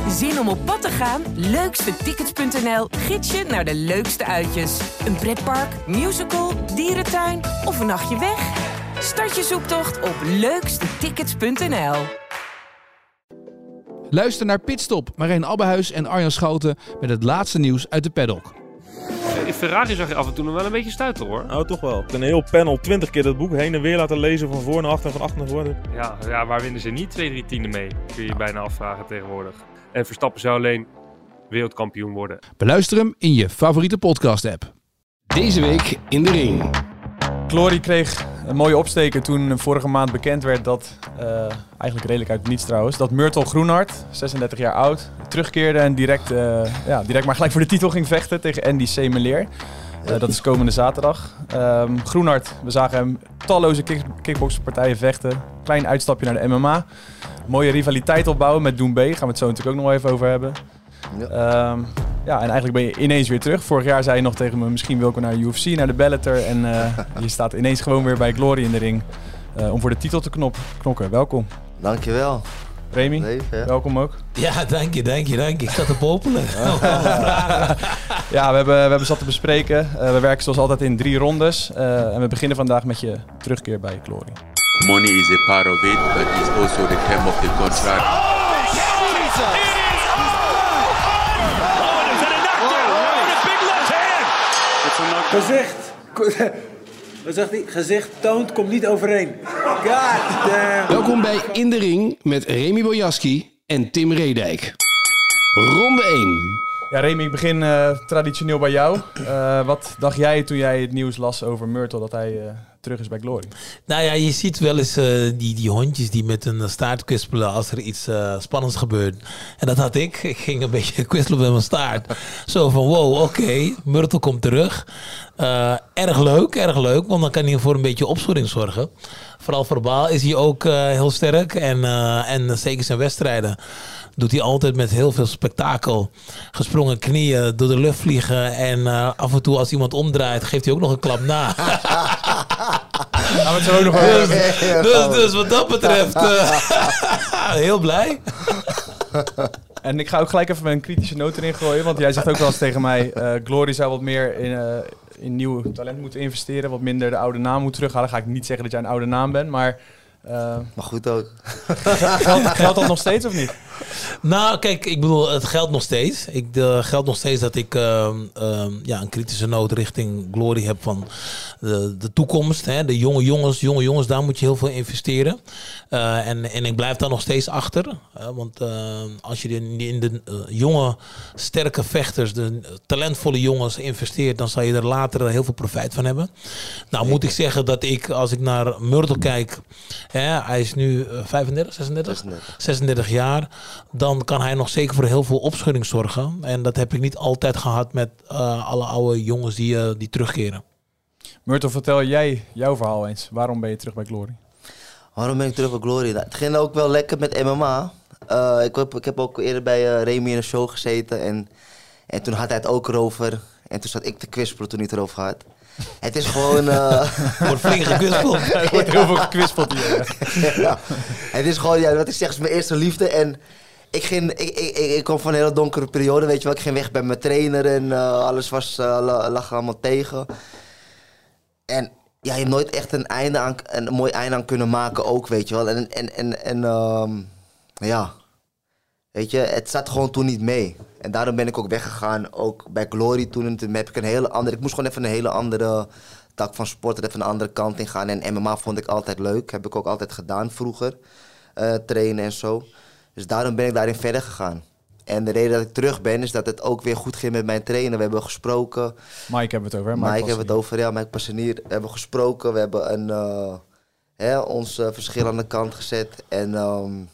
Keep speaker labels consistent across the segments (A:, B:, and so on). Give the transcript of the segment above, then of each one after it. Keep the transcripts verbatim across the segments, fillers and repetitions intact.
A: Zin om op pad te gaan? leukste tickets punt n l gids je naar de leukste uitjes. Een pretpark, musical, dierentuin of een nachtje weg? Start je zoektocht op leukste tickets punt n l.
B: Luister naar Pitstop, Marijn Abbehuis en Arjan Schouten met het laatste nieuws uit de paddock.
C: In Ferrari zag je af en toe nog wel een beetje stuiten, hoor.
D: Nou, toch wel. Een heel panel, twintig keer dat boek heen en weer laten lezen van voor naar achter en van achter naar voor.
C: Ja, ja, waar winnen ze niet twee, drie tienden mee? Kun je je bijna afvragen tegenwoordig. En Verstappen zou alleen wereldkampioen worden.
B: Beluister hem in je favoriete podcast-app.
E: Deze week in de ring.
F: Glory kreeg een mooie opsteken toen vorige maand bekend werd dat, uh, eigenlijk redelijk uit het niets trouwens, dat Myrtle Groenhart, zesendertig jaar oud, terugkeerde en direct, uh, ja, direct maar gelijk voor de titel ging vechten tegen Andy Semeleer. Uh, dat is komende zaterdag. Um, Groenhart, we zagen hem talloze kick kickboxpartijen vechten. Klein uitstapje naar de M M A. Mooie rivaliteit opbouwen met Doen B. Gaan we het zo natuurlijk ook nog wel even over hebben. Ja. Um, ja, en eigenlijk ben je ineens weer terug. Vorig jaar zei je nog tegen me, misschien wil ik naar de U F C, naar de Bellator. En uh, je staat ineens gewoon weer bij Glory in de ring uh, om voor de titel te knop, knokken. Welkom.
G: Dankjewel.
F: Remy,
G: Leef, ja.
F: welkom ook.
H: Ja, dank je, dank je, dank je. Ik sta te popelen.
F: Ja, we hebben, we hebben zat te bespreken. Uh, we werken zoals altijd in drie rondes. Uh, en we beginnen vandaag met je terugkeer bij Glory.
I: Money is a part of it, but it's also the term of the contract.
J: Oh, Jesus!
K: Gezicht. Wat zegt hij? Gezicht toont, komt niet overeen. God damn.
E: Welkom bij In de Ring met Remy Bojaski en Tim Redijk. Ronde één.
F: Ja, Remy, ik begin uh, traditioneel bij jou. Uh, wat dacht jij toen jij het nieuws las over Myrtle dat hij uh, terug is bij Glory?
H: Nou ja, je ziet wel eens uh, die, die hondjes die met een staart kwispelen als er iets uh, spannends gebeurt. En dat had ik. Ik ging een beetje kwispelen met mijn staart. Zo van wow, oké, okay, Myrtle komt terug. Uh, erg leuk, erg leuk, want dan kan hij voor een beetje opschudding zorgen. Vooral verbaal is hij ook uh, heel sterk en, uh, en zeker zijn wedstrijden doet hij altijd met heel veel spektakel. Gesprongen knieën, door de lucht vliegen. En uh, af en toe als iemand omdraait, geeft hij ook nog een klap na.
F: Nou, het ook nog
H: dus, dus, dus wat dat betreft, uh, heel blij.
F: En ik ga ook gelijk even een kritische noot erin gooien. Want jij zegt ook wel eens tegen mij, uh, Glory zou wat meer in, uh, in nieuw talent moeten investeren. Wat minder de oude naam moet terughalen. Ga ik niet zeggen dat jij een oude naam bent, maar... Uh,
G: maar goed ook.
F: Geldt, geldt dat nog steeds of niet?
H: Nou, kijk, ik bedoel, het geldt nog steeds. Ik uh, geldt nog steeds dat ik uh, uh, ja, een kritische noot richting Glory heb van de, de toekomst. Hè? De jonge jongens, jonge jongens, daar moet je heel veel investeren. Uh, en, en ik blijf daar nog steeds achter. Uh, want uh, als je in, in de uh, jonge, sterke vechters, de talentvolle jongens investeert, dan zal je er later heel veel profijt van hebben. Nou, moet ik zeggen dat ik, als ik naar Myrtle kijk, hè, hij is nu vijfendertig, zesendertig, zesendertig. zesendertig jaar. Dan kan hij nog zeker voor heel veel opschudding zorgen. En dat heb ik niet altijd gehad met uh, alle oude jongens die, uh, die terugkeren.
F: Myrtle, vertel jij jouw verhaal eens. Waarom ben je terug bij Glory?
G: Waarom ben ik terug bij Glory? Nou, het ging ook wel lekker met M M A. Uh, ik, heb, ik heb ook eerder bij uh, Remy in een show gezeten. En, en toen had hij het ook erover. En toen zat ik te kwispelen toen hij het erover had. Het is gewoon... Uh...
H: wordt flink gekwispeld.
F: Er wordt heel veel gekwispeld hier.
G: Ja. Het is gewoon, ja, wat ik zeg, is mijn eerste liefde. En ik, ging, ik, ik, ik, ik kwam van een hele donkere periode, weet je wel. Ik ging weg bij mijn trainer en uh, alles was, uh, lag allemaal tegen. En ja, je hebt nooit echt een, einde aan, een mooi einde aan kunnen maken ook, weet je wel. En, en, en, en um, ja, weet je, het zat gewoon toen niet mee. En daarom ben ik ook weggegaan, ook bij Glory toen. En toen heb ik een hele andere, ik moest gewoon even een hele andere tak van sport, even een andere kant in gaan. En M M A vond ik altijd leuk, heb ik ook altijd gedaan vroeger, uh, trainen en zo. Dus daarom ben ik daarin verder gegaan. En de reden dat ik terug ben, is dat het ook weer goed ging met mijn trainer. We hebben gesproken.
F: Mike hebben we het over, hè?
G: Mike, Mike hebben we het over, ja. Mike Passanier. We hebben gesproken. We hebben een, uh, hè, ons uh, verschil aan de kant gezet. En um,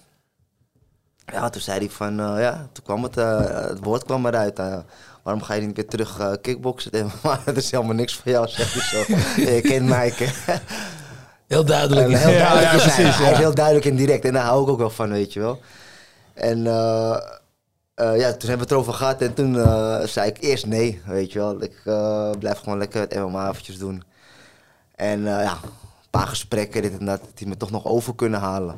G: ja, toen zei hij van, uh, ja, toen kwam het, uh, het woord kwam eruit. Uh, waarom ga je niet weer terug uh, kickboksen? Maar dat is helemaal niks voor jou, zegt hij zo. Je kent Mike.
H: Heel duidelijk.
G: En heel duidelijk
F: ja, ja,
G: is hij.
F: precies, ja.
G: Hij is heel duidelijk en direct. En daar hou ik ook wel van, weet je wel. En uh, uh, ja, toen hebben we het erover gehad. En toen uh, zei ik eerst nee, weet je wel. Ik uh, blijf gewoon lekker het M M A eventjes doen. En uh, ja, een paar gesprekken, dit en dat, die me toch nog over kunnen halen.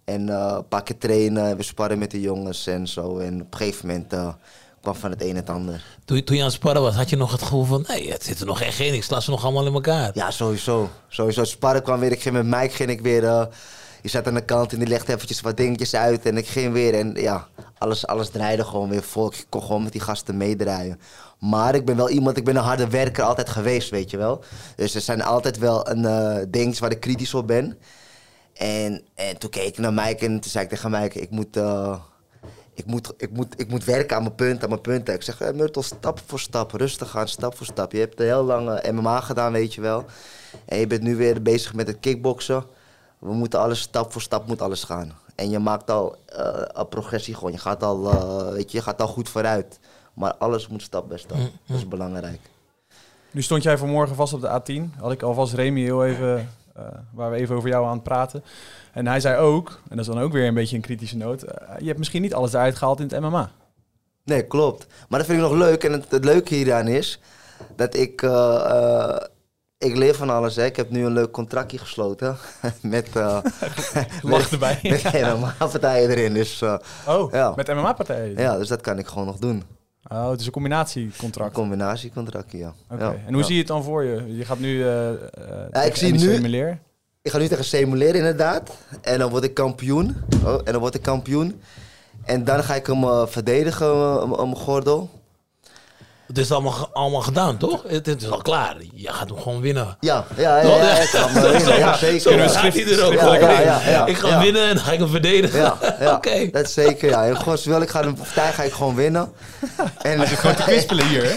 G: En uh, een paar keer trainen, we sparren met de jongens en zo. En op een gegeven moment uh, kwam van het een het ander.
H: Toen, toen je aan het sparren was, had je nog het gevoel van... nee, het zit er nog echt in, ik sla ze nog allemaal in elkaar.
G: Ja, sowieso. Sowieso. Het sparren kwam weer, ik ging met Mike, ging ik weer... Uh, je zat aan de kant en die legde eventjes wat dingetjes uit. En ik ging weer en ja, alles, alles draaide gewoon weer vol. Ik kon gewoon met die gasten meedraaien. Maar ik ben wel iemand, ik ben een harde werker altijd geweest, weet je wel. Dus er zijn altijd wel een uh, dingen waar ik kritisch op ben. En, en toen keek ik naar Mike en toen zei ik tegen Mike, ik moet, uh, ik moet, ik moet, ik moet werken aan mijn punten, aan mijn punten. Ik zeg, hey, Myrtle, stap voor stap, rustig gaan, stap voor stap. Je hebt heel lang uh, M M A gedaan, weet je wel. En je bent nu weer bezig met het kickboksen. We moeten alles stap voor stap moet alles gaan. En je maakt al uh, een progressie gewoon. Je gaat al, uh, weet je, je gaat al goed vooruit. Maar alles moet stap bij stap. Mm, mm. Dat is belangrijk.
F: Nu stond jij vanmorgen vast op de A tien. Had ik alvast Remy heel even, uh, waar we even over jou aan het praten. En hij zei ook, en dat is dan ook weer een beetje een kritische noot... Uh, je hebt misschien niet alles eruit gehaald in het M M A.
G: Nee, klopt. Maar dat vind ik nog leuk. En het, het leuke hieraan is dat ik... Uh, uh, Ik leer van alles, hè. Ik heb nu een leuk contractje gesloten met, uh,
F: Lach erbij.
G: met, met M M A-partijen erin. Dus, uh,
F: oh,
G: ja.
F: met M M A-partijen?
G: Ja, dus dat kan ik gewoon nog doen.
F: Oh, het is een combinatiecontract?
G: Een combinatiecontractje, ja.
F: Oké, okay. ja. En hoe ja. zie je het dan voor je? Je gaat nu uh, uh,
G: ja, ik zie nu, Semuleer? Ik ga nu tegen Semuleer inderdaad. En dan word ik kampioen. Oh, en dan word ik kampioen. En dan ga ik hem uh, verdedigen, uh, mijn gordel.
H: Het is allemaal, allemaal gedaan, toch? Het, het is al klaar. Je gaat hem gewoon winnen.
G: Ja, ja, ja, ja, ja, ik ga hem winnen. Ja, zeker.
H: Zo ja. gaat hij er ook ja, ja, ja, ja, Ik ga ja. winnen en dan ga ik hem verdedigen.
G: Ja, ja.
H: Oké. Okay.
G: Dat is zeker, ja. En gewoon, zowel ik ga hem partij ga ik gewoon winnen.
F: En als je gewoon te kwispelen hier,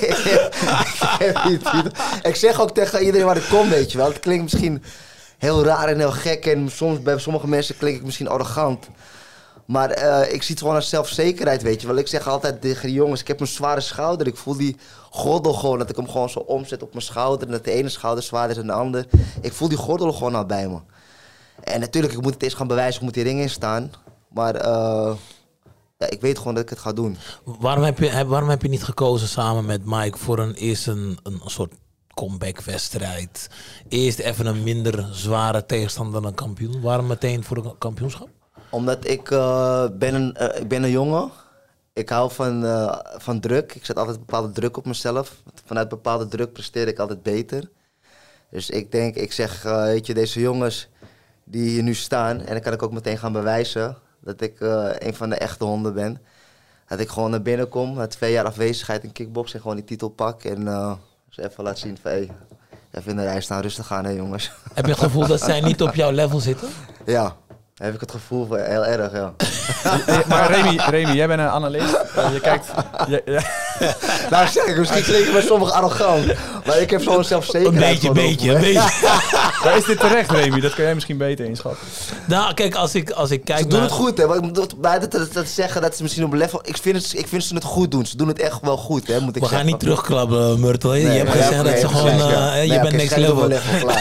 F: hè?
G: Ik zeg ook tegen iedereen waar ik kom, weet je wel. Het klinkt misschien heel raar en heel gek. En soms bij sommige mensen klink ik misschien arrogant. Maar uh, ik zie het gewoon als zelfzekerheid, weet je wel. Ik zeg altijd tegen die jongens, ik heb een zware schouder. Ik voel die gordel gewoon, dat ik hem gewoon zo omzet op mijn schouder. En dat de ene schouder zwaarder is dan de ander. Ik voel die gordel gewoon al bij me. En natuurlijk, ik moet het eerst gaan bewijzen, ik moet die ring in staan. Maar uh, ja, ik weet gewoon dat ik het ga doen.
H: Waarom heb je, waarom heb je niet gekozen samen met Mike voor een eerst een, een soort comeback-wedstrijd? Eerst even een minder zware tegenstander dan kampioen. Waarom meteen voor een kampioenschap?
G: Omdat ik, uh, ben een, uh, ik ben een jongen. Ik hou van, uh, van druk. Ik zet altijd een bepaalde druk op mezelf. Vanuit bepaalde druk presteer ik altijd beter. Dus ik denk, ik zeg, uh, weet je, deze jongens die hier nu staan... en dan kan ik ook meteen gaan bewijzen dat ik uh, een van de echte honden ben. Dat ik gewoon naar binnen kom, na twee jaar afwezigheid in kickboksen... en gewoon die titel pak en uh, ze even laat zien van... Hey, even in de rij staan, rustig aan hè jongens.
H: Heb je het gevoel dat zij niet op jouw level zitten?
G: Ja. Heb ik het gevoel van heel erg, ja.
F: Maar Remy, Remy, jij bent een analist. Uh, je kijkt... Je, ja.
G: Nou zeg ik, misschien klink ik bij sommigen arrogant. Maar ik heb zo'n zelfzekerheid.
H: Een beetje, een beetje, een beetje.
F: Maar is dit terecht, Remy? Dat kan jij misschien beter inschatten.
H: Nou, kijk, als ik, als ik kijk
G: ze
H: naar...
G: doen het goed, hè. Ik moet bij dat, dat, dat zeggen dat ze misschien op level... Ik vind, het, ik vind ze het goed doen. Ze doen het echt wel goed, hè, moet ik
H: We
G: zeggen.
H: gaan niet terugklappen, Myrtle. Nee, je hebt gezegd ja, nee, dat ze gewoon... Uh, ja. Je nee, bent niks level. level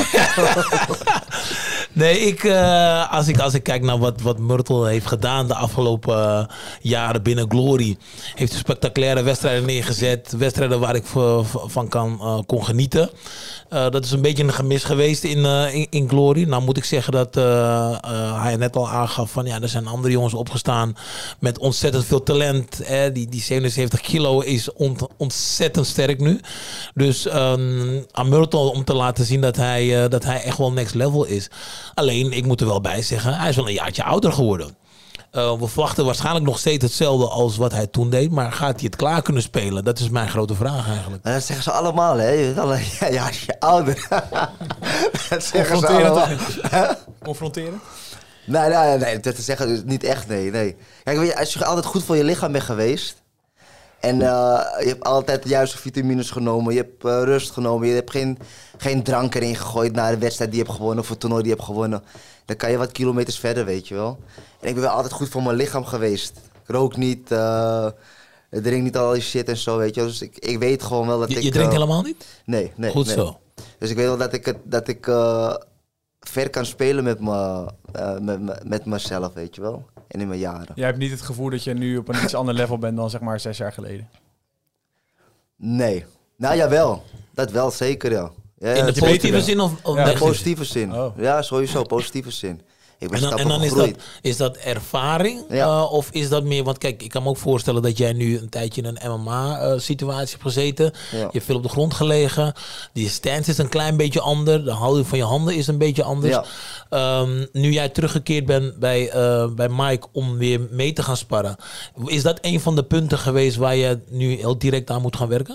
H: Nee, ik, uh, als, ik, als ik kijk naar wat, wat Myrtle heeft gedaan de afgelopen uh, jaren binnen Glory. Heeft hij spectaculaire wedstrijden neergezet. Wedstrijden waar ik v- v- van kan, uh, kon genieten. Uh, dat is een beetje een gemis geweest in, uh, in, in Glory. Nou moet ik zeggen dat uh, uh, hij net al aangaf van ja, er zijn andere jongens opgestaan met ontzettend veel talent. Eh, die, die zevenenzeventig kilo is ont, ontzettend sterk nu. Dus um, aan Myrtle om te laten zien dat hij, uh, dat hij echt wel next level is. Alleen, ik moet er wel bij zeggen, hij is wel een jaartje ouder geworden. Uh, we verwachten waarschijnlijk nog steeds hetzelfde als wat hij toen deed. Maar gaat hij het klaar kunnen spelen? Dat is mijn grote vraag eigenlijk.
G: En dat zeggen ze allemaal, hè? Je bent al een jaartje ouder. Dat zeggen ze allemaal.
F: Confronteren?
G: Nee, nee, nee, dat te zeggen dus niet echt, nee, nee. Kijk, weet je, als je altijd goed voor je lichaam bent geweest... en uh, je hebt altijd de juiste vitamines genomen, je hebt uh, rust genomen... je hebt geen, geen drank erin gegooid na de wedstrijd die je hebt gewonnen... of het toernooi die je hebt gewonnen... dan kan je wat kilometers verder, weet je wel. En ik ben wel altijd goed voor mijn lichaam geweest. Ik rook niet, uh, ik drink niet al die shit en zo, weet je wel. Dus ik, ik weet gewoon wel dat
H: je,
G: ik...
H: Je drinkt
G: uh,
H: helemaal niet?
G: Nee, nee.
H: Goed
G: nee.
H: zo.
G: Dus ik weet wel dat ik, het, dat ik uh, ver kan spelen met, me, uh, met, met mezelf, weet je wel. En in mijn jaren.
F: Jij hebt niet het gevoel dat je nu op een iets ander level bent dan zeg maar zes jaar geleden?
G: Nee. Nou, jawel. Dat wel, zeker, ja. Ja,
H: in de positieve zin of, of
G: ja,
H: negatieve
G: positieve zin? Oh. Ja, sowieso, positieve zin. Ik ben
H: en dan,
G: stappen
H: en dan is,
G: gegroeid.
H: dat, is dat ervaring?
G: Ja.
H: Uh, of is dat meer... Want kijk, ik kan me ook voorstellen dat jij nu een tijdje in een M M A-situatie hebt gezeten.
G: Ja.
H: Je hebt veel op de grond gelegen. Die stance is een klein beetje anders. De houding van je handen is een beetje anders. Ja. Um, nu jij teruggekeerd bent bij, uh, bij Mike om weer mee te gaan sparren. Is dat een van de punten geweest waar je nu heel direct aan moet gaan werken?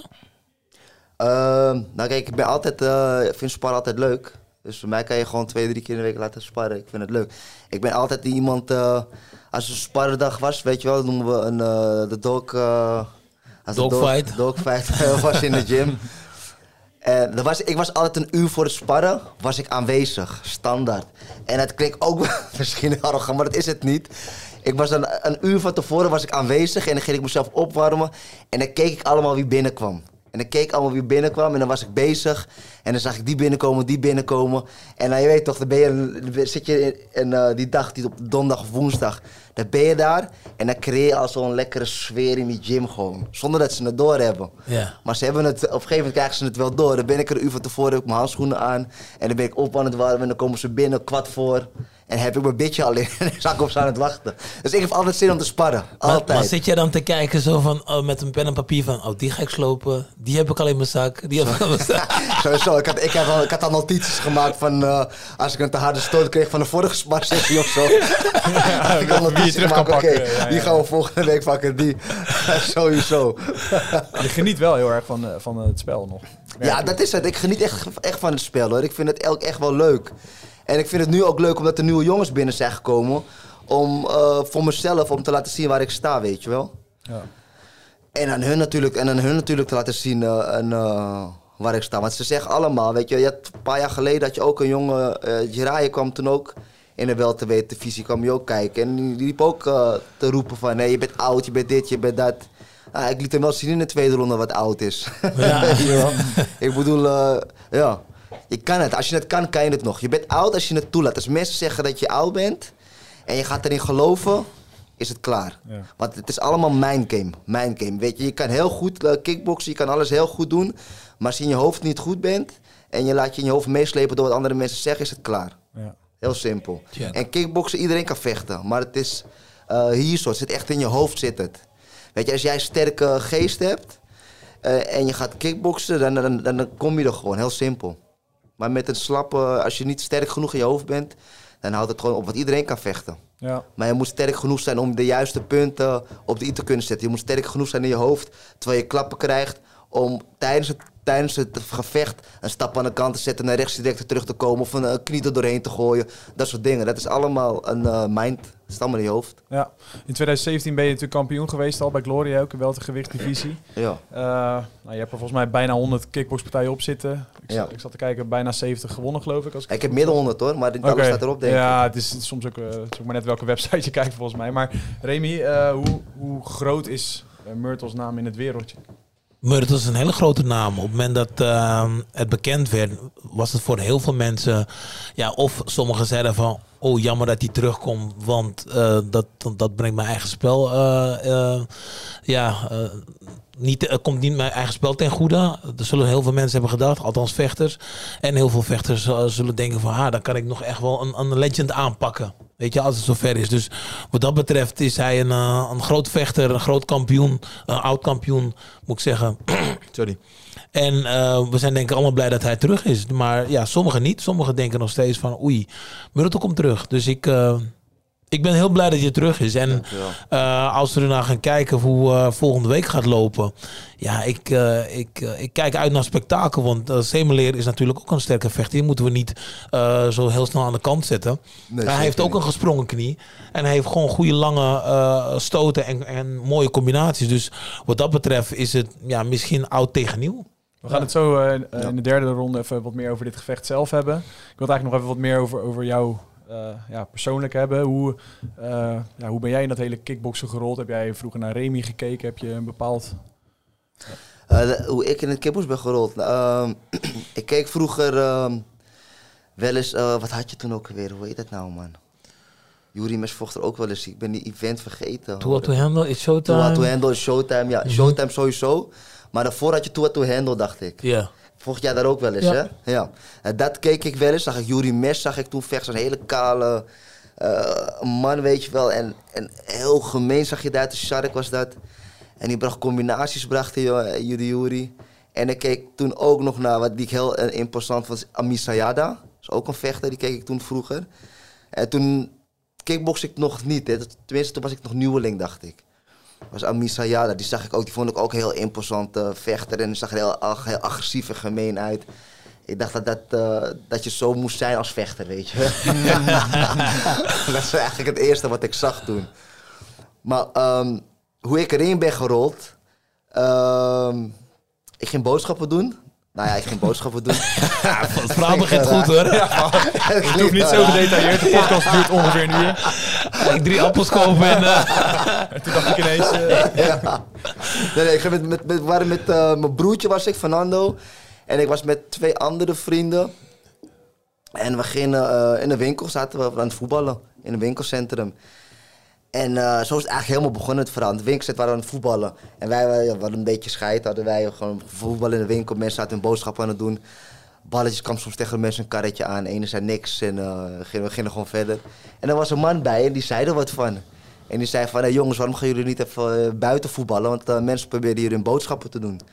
G: Uh, nou kijk, ik ben altijd, uh, ik vind sparren altijd leuk. Dus voor mij kan je gewoon twee, drie keer in de week laten sparren. Ik vind het leuk. Ik ben altijd iemand, uh, als er een sparrendag was, weet je wel, dat noemen we een, uh, de dog... Uh,
H: Dogfight.
G: Dogfight was in de gym. En er was, ik was altijd een uur voor het sparren, was ik aanwezig, standaard. En het klinkt ook misschien arrogant, maar dat is het niet. Ik was een, een uur van tevoren was ik aanwezig en dan ging ik mezelf opwarmen. En dan keek ik allemaal wie binnenkwam. En dan keek ik allemaal wie binnenkwam en dan was ik bezig. En dan zag ik die binnenkomen, die binnenkomen. En nou, je weet toch, dan, ben je, dan zit je in, in uh, die dag, die op donderdag of woensdag. Dan ben je daar en dan creëer je al zo'n lekkere sfeer in die gym gewoon. Zonder dat ze het doorhebben.
H: Ja.
G: Maar ze hebben het, op een gegeven moment krijgen ze het wel door. Dan ben ik er een uur van tevoren, heb ik mijn handschoenen aan. En dan ben ik op aan het warmen en dan komen ze binnen, kwart voor. En heb ik mijn bitje al in en dan zak ik op ze aan het wachten. Dus ik heb altijd zin om te sparren. Altijd.
H: Maar, maar zit jij dan te kijken zo van, oh, met een pen en papier van... Oh, die ga ik slopen. Die heb ik al in mijn zak. Die heb ik al in mijn zak.
G: Sowieso. Ik had, ik, heb al, ik had al notities gemaakt van... Uh, als ik een te harde stoot kreeg van de vorige sparsessie of zo.
F: Ja,
G: ik had
F: wie je terug kan pakken.
G: Okay, ja, ja. Die gaan we volgende week pakken. Die. Sowieso.
F: Je geniet wel heel erg van, van het spel nog.
G: Ja, dat is het. Ik geniet echt, echt van het spel hoor. Ik vind het elk echt wel leuk. En ik vind het nu ook leuk omdat er nieuwe jongens binnen zijn gekomen. Om uh, voor mezelf, om te laten zien waar ik sta, weet je wel.
F: Ja.
G: En aan hun natuurlijk, en aan hun natuurlijk te laten zien uh, en, uh, waar ik sta. Want ze zeggen allemaal, weet je, je had, een paar jaar geleden had je ook een jongen, uh, Jiraiya kwam toen ook in de welterweight divisie, kwam je ook kijken. En die, die liep ook uh, te roepen van, nee, je bent oud, je bent dit, je bent dat. Ah, ik liet hem wel zien in de tweede ronde wat oud is. Ja. Ik bedoel, uh, ja, je kan het. Als je het kan, kan je het nog. Je bent oud als je het toelaat. Als mensen zeggen dat je oud bent en je gaat erin geloven, is het klaar. Ja. Want het is allemaal mindgame. Mindgame. Weet je, je kan heel goed uh, kickboksen, je kan alles heel goed doen. Maar als je in je hoofd niet goed bent en je laat je in je hoofd meeslepen door wat andere mensen zeggen, is het klaar. Ja. Heel simpel. Ja. En kickboksen, iedereen kan vechten. Maar het is uh, hier zo. Het zit echt in je hoofd zit het. Weet je, als jij een sterke geest hebt uh, en je gaat kickboksen, dan, dan, dan, dan kom je er gewoon. Heel simpel. Maar met een slappe, als je niet sterk genoeg in je hoofd bent, dan houdt het gewoon op. Want iedereen kan vechten. Ja. Maar je moet sterk genoeg zijn om de juiste punten op de i te kunnen zetten. Je moet sterk genoeg zijn in je hoofd, terwijl je klappen krijgt, om tijdens het, tijdens het gevecht een stap aan de kant te zetten, naar rechts direct terug te komen of een, een knie er doorheen te gooien. Dat soort dingen. Dat is allemaal een uh, mind. Dat is allemaal in je hoofd.
F: Ja. In twintig zeventien ben je natuurlijk kampioen geweest al bij Glory, ook in weltergewichtdivisie. Ja. Uh, nou, je hebt er volgens mij bijna honderd kickboxpartijen op zitten. Ik, ja. zat, ik zat te kijken, bijna zeventig gewonnen geloof ik. Als ik,
G: ik heb midden honderd hoor, maar dit
F: okay.
G: staat erop denk ik.
F: Ja, het is, het is soms ook, uh, het is ook maar net welke website je kijkt volgens mij. Maar Remy, uh, hoe, hoe groot is uh, Murtle's naam in het wereldje?
H: Murtle is een hele grote naam. Op het moment dat uh, het bekend werd, was het voor heel veel mensen... Ja, of sommigen zeiden van... Oh, jammer dat hij terugkomt, want uh, dat, dat brengt mijn eigen spel... Uh, uh, ja, uh, niet, uh, komt niet mijn eigen spel ten goede. Er zullen heel veel mensen hebben gedacht, althans vechters. En heel veel vechters uh, zullen denken van... Ah, dan kan ik nog echt wel een, een legend aanpakken. Weet je, als het zover is. Dus wat dat betreft is hij een, uh, een groot vechter, een groot kampioen, een oud kampioen, moet ik zeggen. Sorry. En uh, we zijn denk ik allemaal blij dat hij terug is. Maar ja, sommigen niet. Sommigen denken nog steeds van oei, Murtle komt terug. Dus ik, uh, ik ben heel blij dat hij terug is. En uh, als we ernaar gaan kijken hoe uh, volgende week gaat lopen. Ja, ik, uh, ik, uh, ik kijk uit naar spektakel. Want uh, Semeleer is natuurlijk ook een sterke vechter. Die moeten we niet uh, zo heel snel aan de kant zetten. Nee, hij heeft ook een gesprongen knie. En hij heeft gewoon goede lange uh, stoten en, en mooie combinaties. Dus wat dat betreft is het ja, misschien oud tegen nieuw.
F: We gaan het zo uh, ja. in de derde ronde even wat meer over dit gevecht zelf hebben. Ik wil het eigenlijk nog even wat meer over, over jou uh, ja, persoonlijk hebben. Hoe, uh, ja, hoe ben jij in dat hele kickboksen gerold? Heb jij vroeger naar Remy gekeken? Heb je een bepaald...
G: Uh, hoe ik in het kickboksen ben gerold? Uh, ik keek vroeger uh, wel eens... Uh, wat had je toen ook weer? Hoe heet dat nou, man? Yuri Mes vocht er ook wel eens. Ik ben die event vergeten.
H: Too Hot to Handle is Showtime.
G: Too Hot to Handle is Showtime. Ja, mm-hmm. Showtime sowieso. Maar daarvoor had je Too Hot to Handle, dacht ik. Ja. Yeah. Vocht jij daar ook wel eens, ja. hè? Ja. En dat keek ik wel eens. Zag ik Yuri Mes, zag ik toen vechten. Zo'n hele kale, Uh, een man, weet je wel. En, en heel gemeen zag je daar. De Shark was dat. En die bracht combinaties, bracht hij, uh, Yuri Yuri. En ik keek toen ook nog naar wat die ik heel uh, imposant vond. Ami Sayada. Dat is ook een vechter, die keek ik toen vroeger. En toen kickbox ik nog niet. Hè. Tenminste, toen was ik nog nieuweling, dacht ik. Dat was Ami Sayada. Die zag ik ook, die vond ik ook heel imposant uh, vechter. En die zag er heel, heel agressief en gemeen uit. Ik dacht dat, dat, uh, dat je zo moest zijn als vechter, weet je. Dat is eigenlijk het eerste wat ik zag toen. Maar um, hoe ik erin ben gerold... Um, ik ging boodschappen doen. Nou ja, ik ging boodschappen doen.
H: Ja, het verhaal begint goed, hoor. Ja,
F: het hoeft niet zo gedetailleerd. De podcast duurt ongeveer een uur.
H: Ik drie appels kopen en...
F: Uh... Toen dacht ik ineens... Uh...
G: Ja. Nee, nee, ik ging met, met, met, met, met uh, mijn broertje was ik, Fernando... En ik was met twee andere vrienden. En we gingen uh, in een winkel, zaten we aan het voetballen. In een winkelcentrum. En uh, zo is het eigenlijk helemaal begonnen het verhaal. In het winkelcentrum waren we aan het voetballen. En wij ja, hadden een beetje scheid. Hadden wij gewoon voetballen in de winkel. Mensen zaten hun boodschappen aan het doen. Balletjes kwam soms tegen de mensen een karretje aan. Ene zei niks en uh, gingen, we gingen gewoon verder. En er was een man bij en die zei er wat van. En die zei van, hey, jongens, waarom gaan jullie niet even uh, buiten voetballen? Want uh, mensen proberen hier hun boodschappen te doen.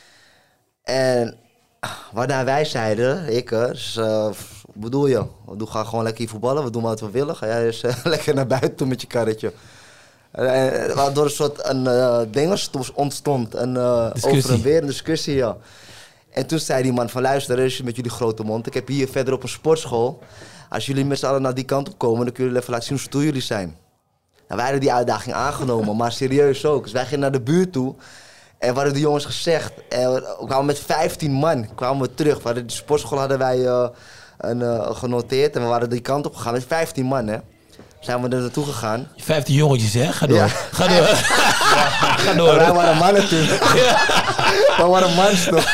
G: En... Waarna wij zeiden, ik, dus, uh, wat bedoel je? We gaan gewoon lekker hier voetballen, we doen wat we willen. Ga jij dus uh, lekker naar buiten toe met je karretje. Uh, waardoor een soort een, uh, ding ontstond, een, uh, over en weer een discussie, ja. En toen zei die man van, luister eens met jullie grote mond. Ik heb hier verder op een sportschool. Als jullie met z'n allen naar die kant op komen, dan kunnen jullie even laten zien hoe stoer jullie zijn. Nou, wij hadden die uitdaging aangenomen, maar serieus ook. Dus wij gingen naar de buurt toe. En we hadden de jongens gezegd, en we kwamen met vijftien man kwamen we terug. We hadden, de sportschool hadden wij uh, een, uh, genoteerd en we waren die kant op gegaan met vijftien man. Hè. Zijn we er naartoe gegaan.
H: vijftien jongetjes, hè? Ga door. Ja. Ga door. Ja. Ga door.
G: Wij waren mannen natuurlijk. Ja. We waren mans nog.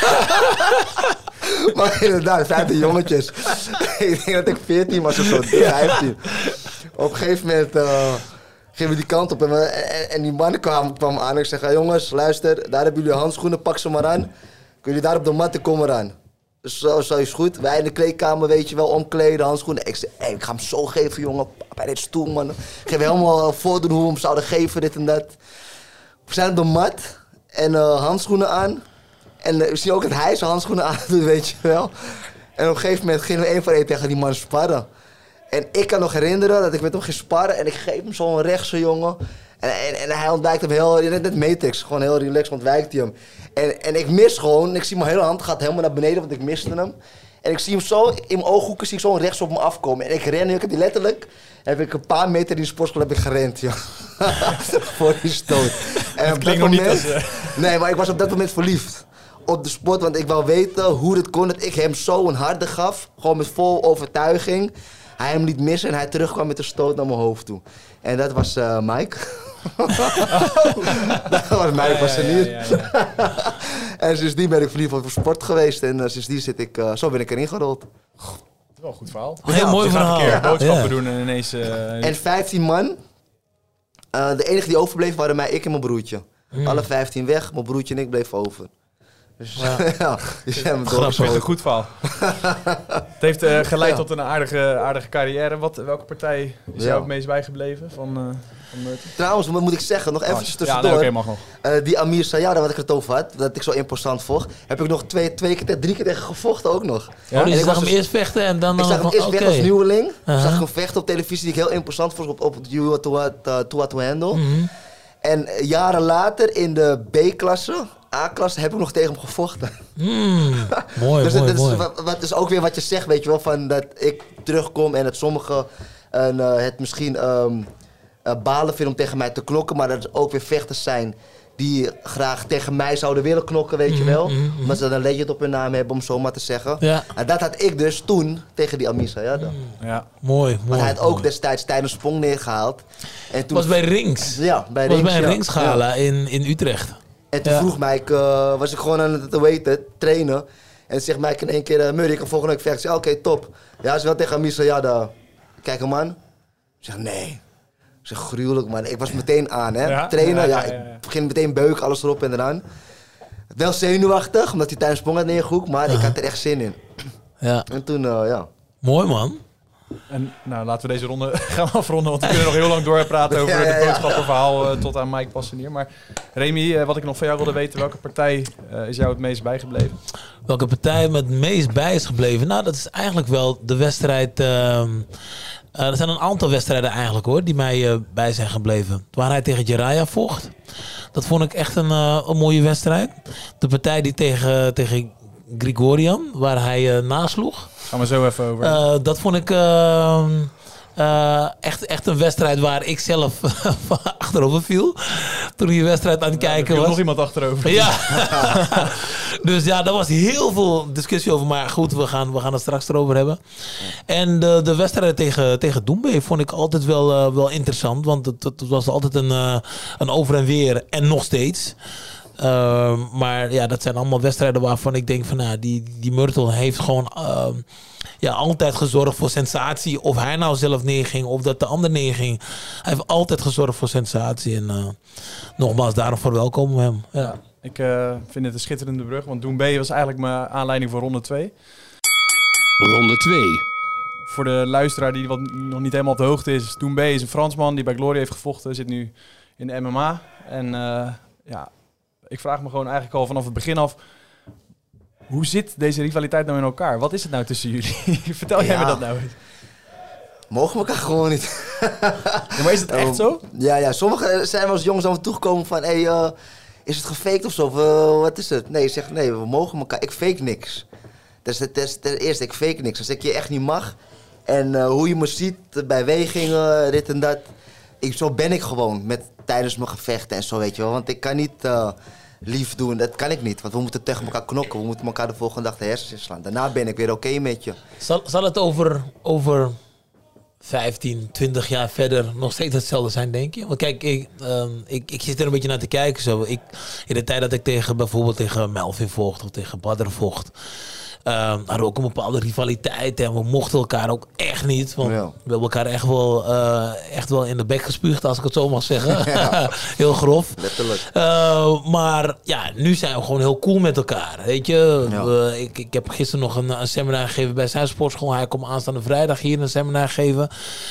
G: Maar inderdaad, vijftien jongetjes. Ik denk dat ik veertien was of zo, vijftien. Op een gegeven moment... Uh, gingen we die kant op en, we, en, en die man kwam, kwam aan en ik zeg, jongens, luister, daar hebben jullie handschoenen, pak ze maar aan. Kunnen jullie daar op de mat, kom eraan. Dus zo, zo is goed. Wij in de kleedkamer, weet je wel, omkleden, handschoenen. Ik zeg, hey, ik ga hem zo geven, jongen, bij dit stoel, man. Ik ga hem helemaal voordoen hoe we hem zouden geven, dit en dat. We zijn op de mat en uh, handschoenen aan. En uh, we zien ook dat hij zijn handschoenen aan doet, weet je wel. En op een gegeven moment gingen we één voor één tegen die man sparren. En ik kan nog herinneren dat ik met hem ging sparren en ik geef hem zo'n rechtse jongen. En, en, en hij ontwijkt hem heel, net, net Matrix, gewoon heel relaxed ontwijkt hij hem. En, en ik mis gewoon, en ik zie mijn hele hand gaat helemaal naar beneden, want ik miste hem. En ik zie hem zo, in mijn ooghoeken zie ik zo rechts op me afkomen. En ik ren, ik heb die letterlijk, heb ik een paar meter in de sportschool heb ik gerend, joh. Voor die stoot. En op dat moment, niet als, uh... nee, maar ik was op dat moment verliefd. Op de sport, want ik wou weten hoe het kon dat ik hem zo een harde gaf. Gewoon met vol overtuiging. Hij hem liet missen en hij terugkwam met een stoot naar mijn hoofd toe. En dat was uh, Mike. dat was Mike, was er niet. Ja, ja, ja. En sindsdien ben ik verliefd op sport geweest. En uh, sindsdien zit ik, uh, zo ben ik erin gerold.
F: Dat is wel een goed verhaal.
H: Heel ja, mooi verhaal.
F: Een keer boodschappen ja. doen en ineens... Uh,
G: en vijftien man. Uh, de enige die overbleef waren mij, ik en mijn broertje. Hmm. Alle vijftien weg, mijn broertje en ik bleef over. Dus ja, ja die zijn
F: grappig. Een goed verhaal. Het heeft uh, geleid ja. tot een aardige, aardige carrière. Wat, welke partij is ja. jou het meest bijgebleven van, uh, van Meurthe?
G: Trouwens, wat moet ik zeggen? Nog eventjes tussendoor.
F: Ja, nee, okay, mag nog.
G: Uh, die Amir Sayada, wat ik het over had, dat ik zo imposant vocht, heb ik nog twee, twee keer, drie keer tegen gevochten ook nog.
H: Ja? Oh, dus je zag hem dus, eerst vechten en dan...
G: Ik zag hem eerst
H: okay.
G: vechten als nieuweling. Uh-huh. Ik zag hem vechten op televisie die ik heel imposant vond op, op Tua to Handle. Mm-hmm. En jaren later in de B-klasse... A-klasse heb ik nog tegen hem gevochten.
H: Mm, mooi,
G: dus
H: mooi,
G: het is,
H: mooi.
G: Wat, wat is ook weer wat je zegt, weet je wel, van dat ik terugkom en dat sommigen uh, het misschien um, uh, balen vinden om tegen mij te knokken, maar dat er ook weer vechters zijn die graag tegen mij zouden willen knokken, weet je wel. Mm, mm, mm. Omdat ze een legend op hun naam hebben, om zo maar te zeggen. Ja. En dat had ik dus toen tegen die Amisa. Ja, dan.
H: Mm. ja. Mooi, mooi.
G: Want hij had ook
H: mooi.
G: destijds tijdens sprong neergehaald.
H: En toen was bij Rings.
G: Ja, bij
H: was
G: Rings.
H: bij een
G: ja.
H: Ringsgala
G: ja.
H: in, in Utrecht.
G: En toen
H: ja.
G: vroeg mij, ik, uh, was ik gewoon aan het weten, trainen. En zegt mij in één keer, uh, Murray, ik kan volgende week vechten. Ik zeg, oké, okay, top. Ja, ze wel tegen Amisa, ja, daar. Kijk hem aan. Ik zeg, nee. Ik zeg, gruwelijk, man. Ik was meteen aan, hè. Ja? Trainen, ja, ja, ja, ja. Ik begin meteen beuken, alles erop en eraan. Wel zenuwachtig, omdat hij tijdens sprong had neergehoekt, maar uh-huh. ik had er echt zin in.
H: Ja.
G: En toen, uh, ja.
H: Mooi, man.
F: En nou, laten we deze ronde gaan afronden, want we kunnen nog heel lang doorpraten over
G: Ja, ja, ja.
F: het boodschappenverhaal uh, tot aan Mike Passenier. Maar Remy, uh, wat ik nog van jou wilde weten, welke partij uh, is jou het meest bijgebleven?
H: Welke partij me het meest bij is gebleven? Nou, dat is eigenlijk wel de wedstrijd... Uh, uh, er zijn een aantal wedstrijden eigenlijk hoor, die mij uh, bij zijn gebleven. Waar hij tegen Jiraiya vocht. Dat vond ik echt een, uh, een mooie wedstrijd. De partij die tegen, tegen Grigorian, waar hij uh, nasloeg.
F: Gaan we zo even over.
H: Uh, dat vond ik uh, uh, echt, echt een wedstrijd waar ik zelf achterover viel. Toen die wedstrijd aan het
F: Ja,
H: kijken
F: er
H: was.
F: nog iemand achterover.
H: Ja. Dus ja, daar was heel veel discussie over. Maar goed, we gaan, we gaan het straks erover hebben. En de, de wedstrijd tegen, tegen Doumbé vond ik altijd wel, uh, wel interessant. Want het, het was altijd een, uh, een over en weer. En nog steeds. Uh, maar ja, dat zijn allemaal wedstrijden waarvan ik denk van... Nou, die, die Myrtle heeft gewoon... Uh, ja, altijd gezorgd voor sensatie. Of hij nou zelf neerging of dat de ander neerging. Hij heeft altijd gezorgd voor sensatie. En uh, nogmaals, daarom verwelkomen we hem. Ja.
F: Ja, ik uh, vind het een schitterende brug, want Doumbé was eigenlijk mijn aanleiding voor ronde twee.
E: Ronde twee.
F: Voor de luisteraar die wat nog niet helemaal op de hoogte is, Doumbé is een Fransman die bij Glory heeft gevochten, zit nu in de M M A. En uh, ja, ik vraag me gewoon eigenlijk al vanaf het begin af, hoe zit deze rivaliteit nou in elkaar? Wat is het nou tussen jullie? Vertel jij
G: Ja.
F: me dat nou eens.
G: Mogen we elkaar gewoon niet.
F: Ja, maar is het echt zo?
G: Ja, ja, sommigen zijn wel eens jongens aan me toegekomen van... Hey, uh, is het gefaked of zo? Of, uh, wat is het? Nee, ik zeg nee, we mogen elkaar. Ik fake niks. Dat is het, dat is het eerste, ik fake niks. Als ik je echt niet mag en uh, hoe je me ziet bij wegingen, dit en dat... Ik, zo ben ik gewoon met, tijdens mijn gevechten en zo, weet je wel. Want ik kan niet uh, lief doen, dat kan ik niet. Want we moeten tegen elkaar knokken, we moeten elkaar de volgende dag de hersens inslaan. Daarna ben ik weer oké okay met je.
H: Zal, zal het over... over vijftien, twintig jaar verder nog steeds hetzelfde zijn, denk je? Want kijk, ik, um, ik, ik zit er een beetje naar te kijken. Zo. Ik, in de tijd dat ik tegen, bijvoorbeeld tegen Melvin vocht of tegen Badr vocht... Um, hadden we ook een bepaalde rivaliteit en we mochten elkaar ook echt niet. Want
G: Ja.
H: we hebben elkaar echt wel, uh, echt wel in de bek gespuugd, als ik het zo mag zeggen. Ja. Heel grof.
G: Letterlijk.
H: Uh, maar ja, nu zijn we gewoon heel cool met elkaar. Weet je,
G: Ja.
H: we, ik, ik heb gisteren nog een, een seminar gegeven bij zijn sportschool. Hij komt aanstaande vrijdag hier een seminar geven.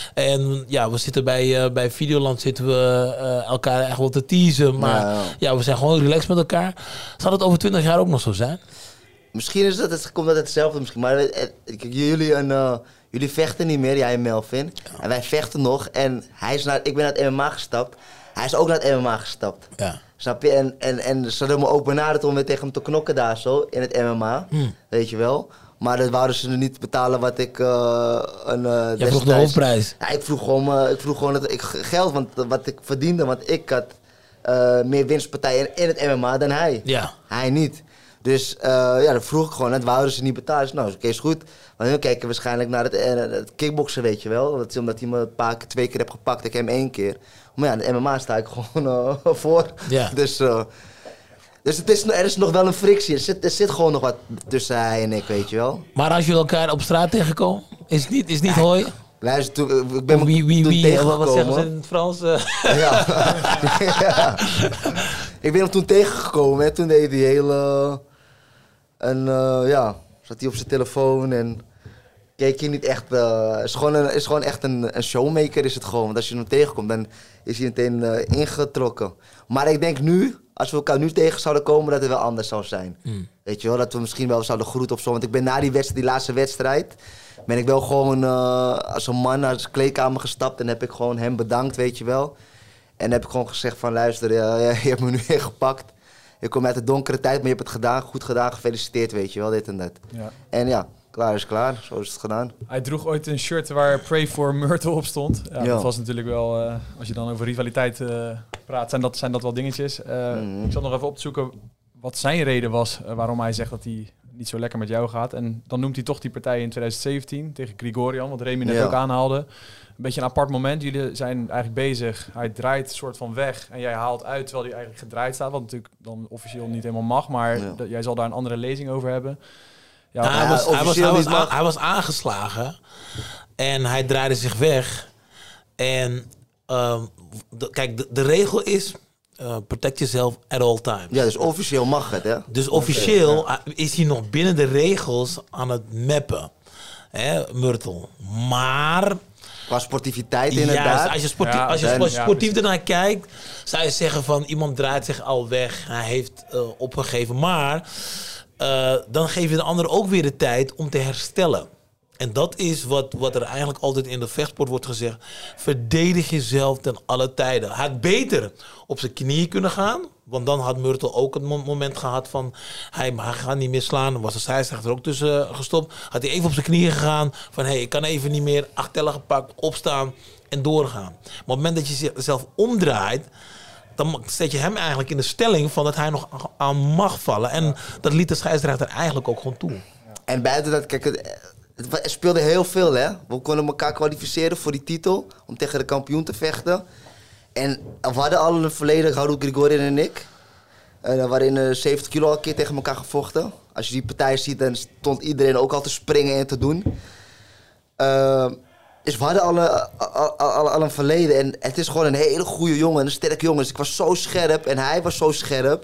H: En ja, we zitten bij, uh, bij Videoland zitten we uh, elkaar echt wel te teasen. Maar
G: Ja,
H: ja,
G: ja.
H: we zijn gewoon relaxed met elkaar. Zal het over twintig jaar ook nog zo zijn?
G: Misschien is dat, het komt dat hetzelfde misschien, maar het, het, kijk, jullie, een, uh, jullie vechten niet meer, jij en Melvin. En wij vechten nog en hij is naar, ik ben naar het M M A gestapt. Hij is ook naar het M M A gestapt.
H: Ja.
G: Snap je? En, en, en ze hadden me ook benaderd om weer tegen hem te knokken daar zo, in het M M A.
H: Hmm.
G: Weet je wel. Maar dat wouden ze niet betalen wat ik uh, een uh,
H: Jij vroeg de
G: destijds-
H: hoofdprijs.
G: Ja, ik vroeg gewoon, uh, ik vroeg gewoon het, ik, geld, want, wat ik verdiende. Want ik had uh, meer winstpartijen in, in het M M A dan hij.
H: Ja.
G: Hij niet. Dus uh, ja, dat vroeg ik gewoon. Dat wouden ze niet betalen. Dus, nou, oké, okay, is goed. Want hun kijken waarschijnlijk naar het, uh, het kickboksen, weet je wel. Dat is omdat hij me een paar keer, twee keer heb gepakt. Ik hem één keer. Maar ja, in de M M A sta ik gewoon uh, voor.
H: Ja.
G: Dus, uh, dus het is, er is nog wel een frictie. Er zit, er zit gewoon nog wat tussen hij en ik, weet je wel.
H: Maar als jullie elkaar op straat tegenkomen, is het niet, is het niet
G: Ja,
H: hooi?
G: Luister, toen, ik ben me
H: Wie, wie,
G: toen
H: wie,
G: tegengekomen.
H: wat zeggen ze in het Frans? Uh,
G: Ja. Ja. Ik ben hem toen tegengekomen en toen deed hij hele... En uh, ja, zat hij op zijn telefoon en keek je niet echt... Uh, is, gewoon een, is gewoon echt een, een showmaker is het gewoon. Want als je hem tegenkomt, dan is hij meteen uh, ingetrokken. Maar ik denk nu, als we elkaar nu tegen zouden komen, dat het wel anders zou zijn.
H: Mm.
G: Weet je wel, dat we misschien wel zouden groeten of zo. Want ik ben na die wedstrijd, die laatste wedstrijd... ben ik wel gewoon uh, als een man naar zijn kleedkamer gestapt en heb ik gewoon hem bedankt, weet je wel. En heb ik gewoon gezegd van luister, ja, ja, je hebt me nu weer gepakt. Je komt uit de donkere tijd, maar je hebt het gedaan, goed gedaan, gefeliciteerd, weet je wel, dit en dat.
F: Ja.
G: En ja, klaar is klaar, zo is het gedaan.
F: Hij droeg ooit een shirt waar Pray for Myrtle op stond. Ja,
G: Ja.
F: Dat was natuurlijk wel, uh, als je dan over rivaliteit uh, praat, zijn dat, zijn dat wel dingetjes. Uh,
G: Mhm.
F: Ik zat nog even op te zoeken wat zijn reden was uh, waarom hij zegt dat hij niet zo lekker met jou gaat. En dan noemt hij toch die partij in twintig zeventien tegen Grigorian, wat Remy net
G: Ja.
F: ook aanhaalde. Een beetje een apart moment. Jullie zijn eigenlijk bezig. Hij draait soort van weg en jij haalt uit terwijl hij eigenlijk gedraaid staat. Wat natuurlijk dan officieel niet helemaal mag, maar
G: Ja.
F: dat, jij zal daar een andere lezing over hebben. Ja,
H: Nou, hij,
G: ja,
H: was, hij, was,
G: officieel
H: hij, was
G: niet
H: aan-
G: mag.
H: hij was aangeslagen en hij draaide zich weg. En um, de, kijk, de, de regel is uh, protect yourself at all times.
G: Ja, dus officieel mag het, hè?
H: Dus officieel uh, is hij nog binnen de regels aan het mappen. hè, Myrtle. Maar...
G: Qua sportiviteit inderdaad.
H: Juist, als je, sportief,
F: Ja,
H: als je
F: en-
H: sportief
F: ja,
H: ernaar kijkt, zou je zeggen van iemand draait zich al weg. Hij heeft uh, opgegeven. Maar uh, dan geef je de ander ook weer de tijd om te herstellen. En dat is wat, wat er eigenlijk altijd in de vechtsport wordt gezegd. Verdedig jezelf ten alle tijden. Hij had beter op zijn knieën kunnen gaan. Want dan had Myrtle ook het mo- moment gehad van... Hij, hij gaat niet meer slaan. Dan was de scheidsrechter ook tussen uh, gestopt. Had hij even op zijn knieën gegaan. Van hé, hey, ik kan even niet meer. Acht tellen gepakt, opstaan en doorgaan. Maar op het moment dat je jezelf omdraait... dan zet je hem eigenlijk in de stelling van dat hij nog aan mag vallen. En dat liet de scheidsrechter eigenlijk ook gewoon toe.
G: En buiten dat, kijk... Het, Het speelde heel veel, hè. We konden elkaar kwalificeren voor die titel. Om tegen de kampioen te vechten. En we hadden al in het verleden, Haru Grigorian en ik. Uh, waarin uh, zeventig kilo al een keer tegen elkaar gevochten. Als je die partij ziet, dan stond iedereen ook al te springen en te doen. Uh, dus we hadden al, uh, al, al, al een verleden. En het is gewoon een hele goede jongen, een sterke jongen. Dus ik was zo scherp en hij was zo scherp.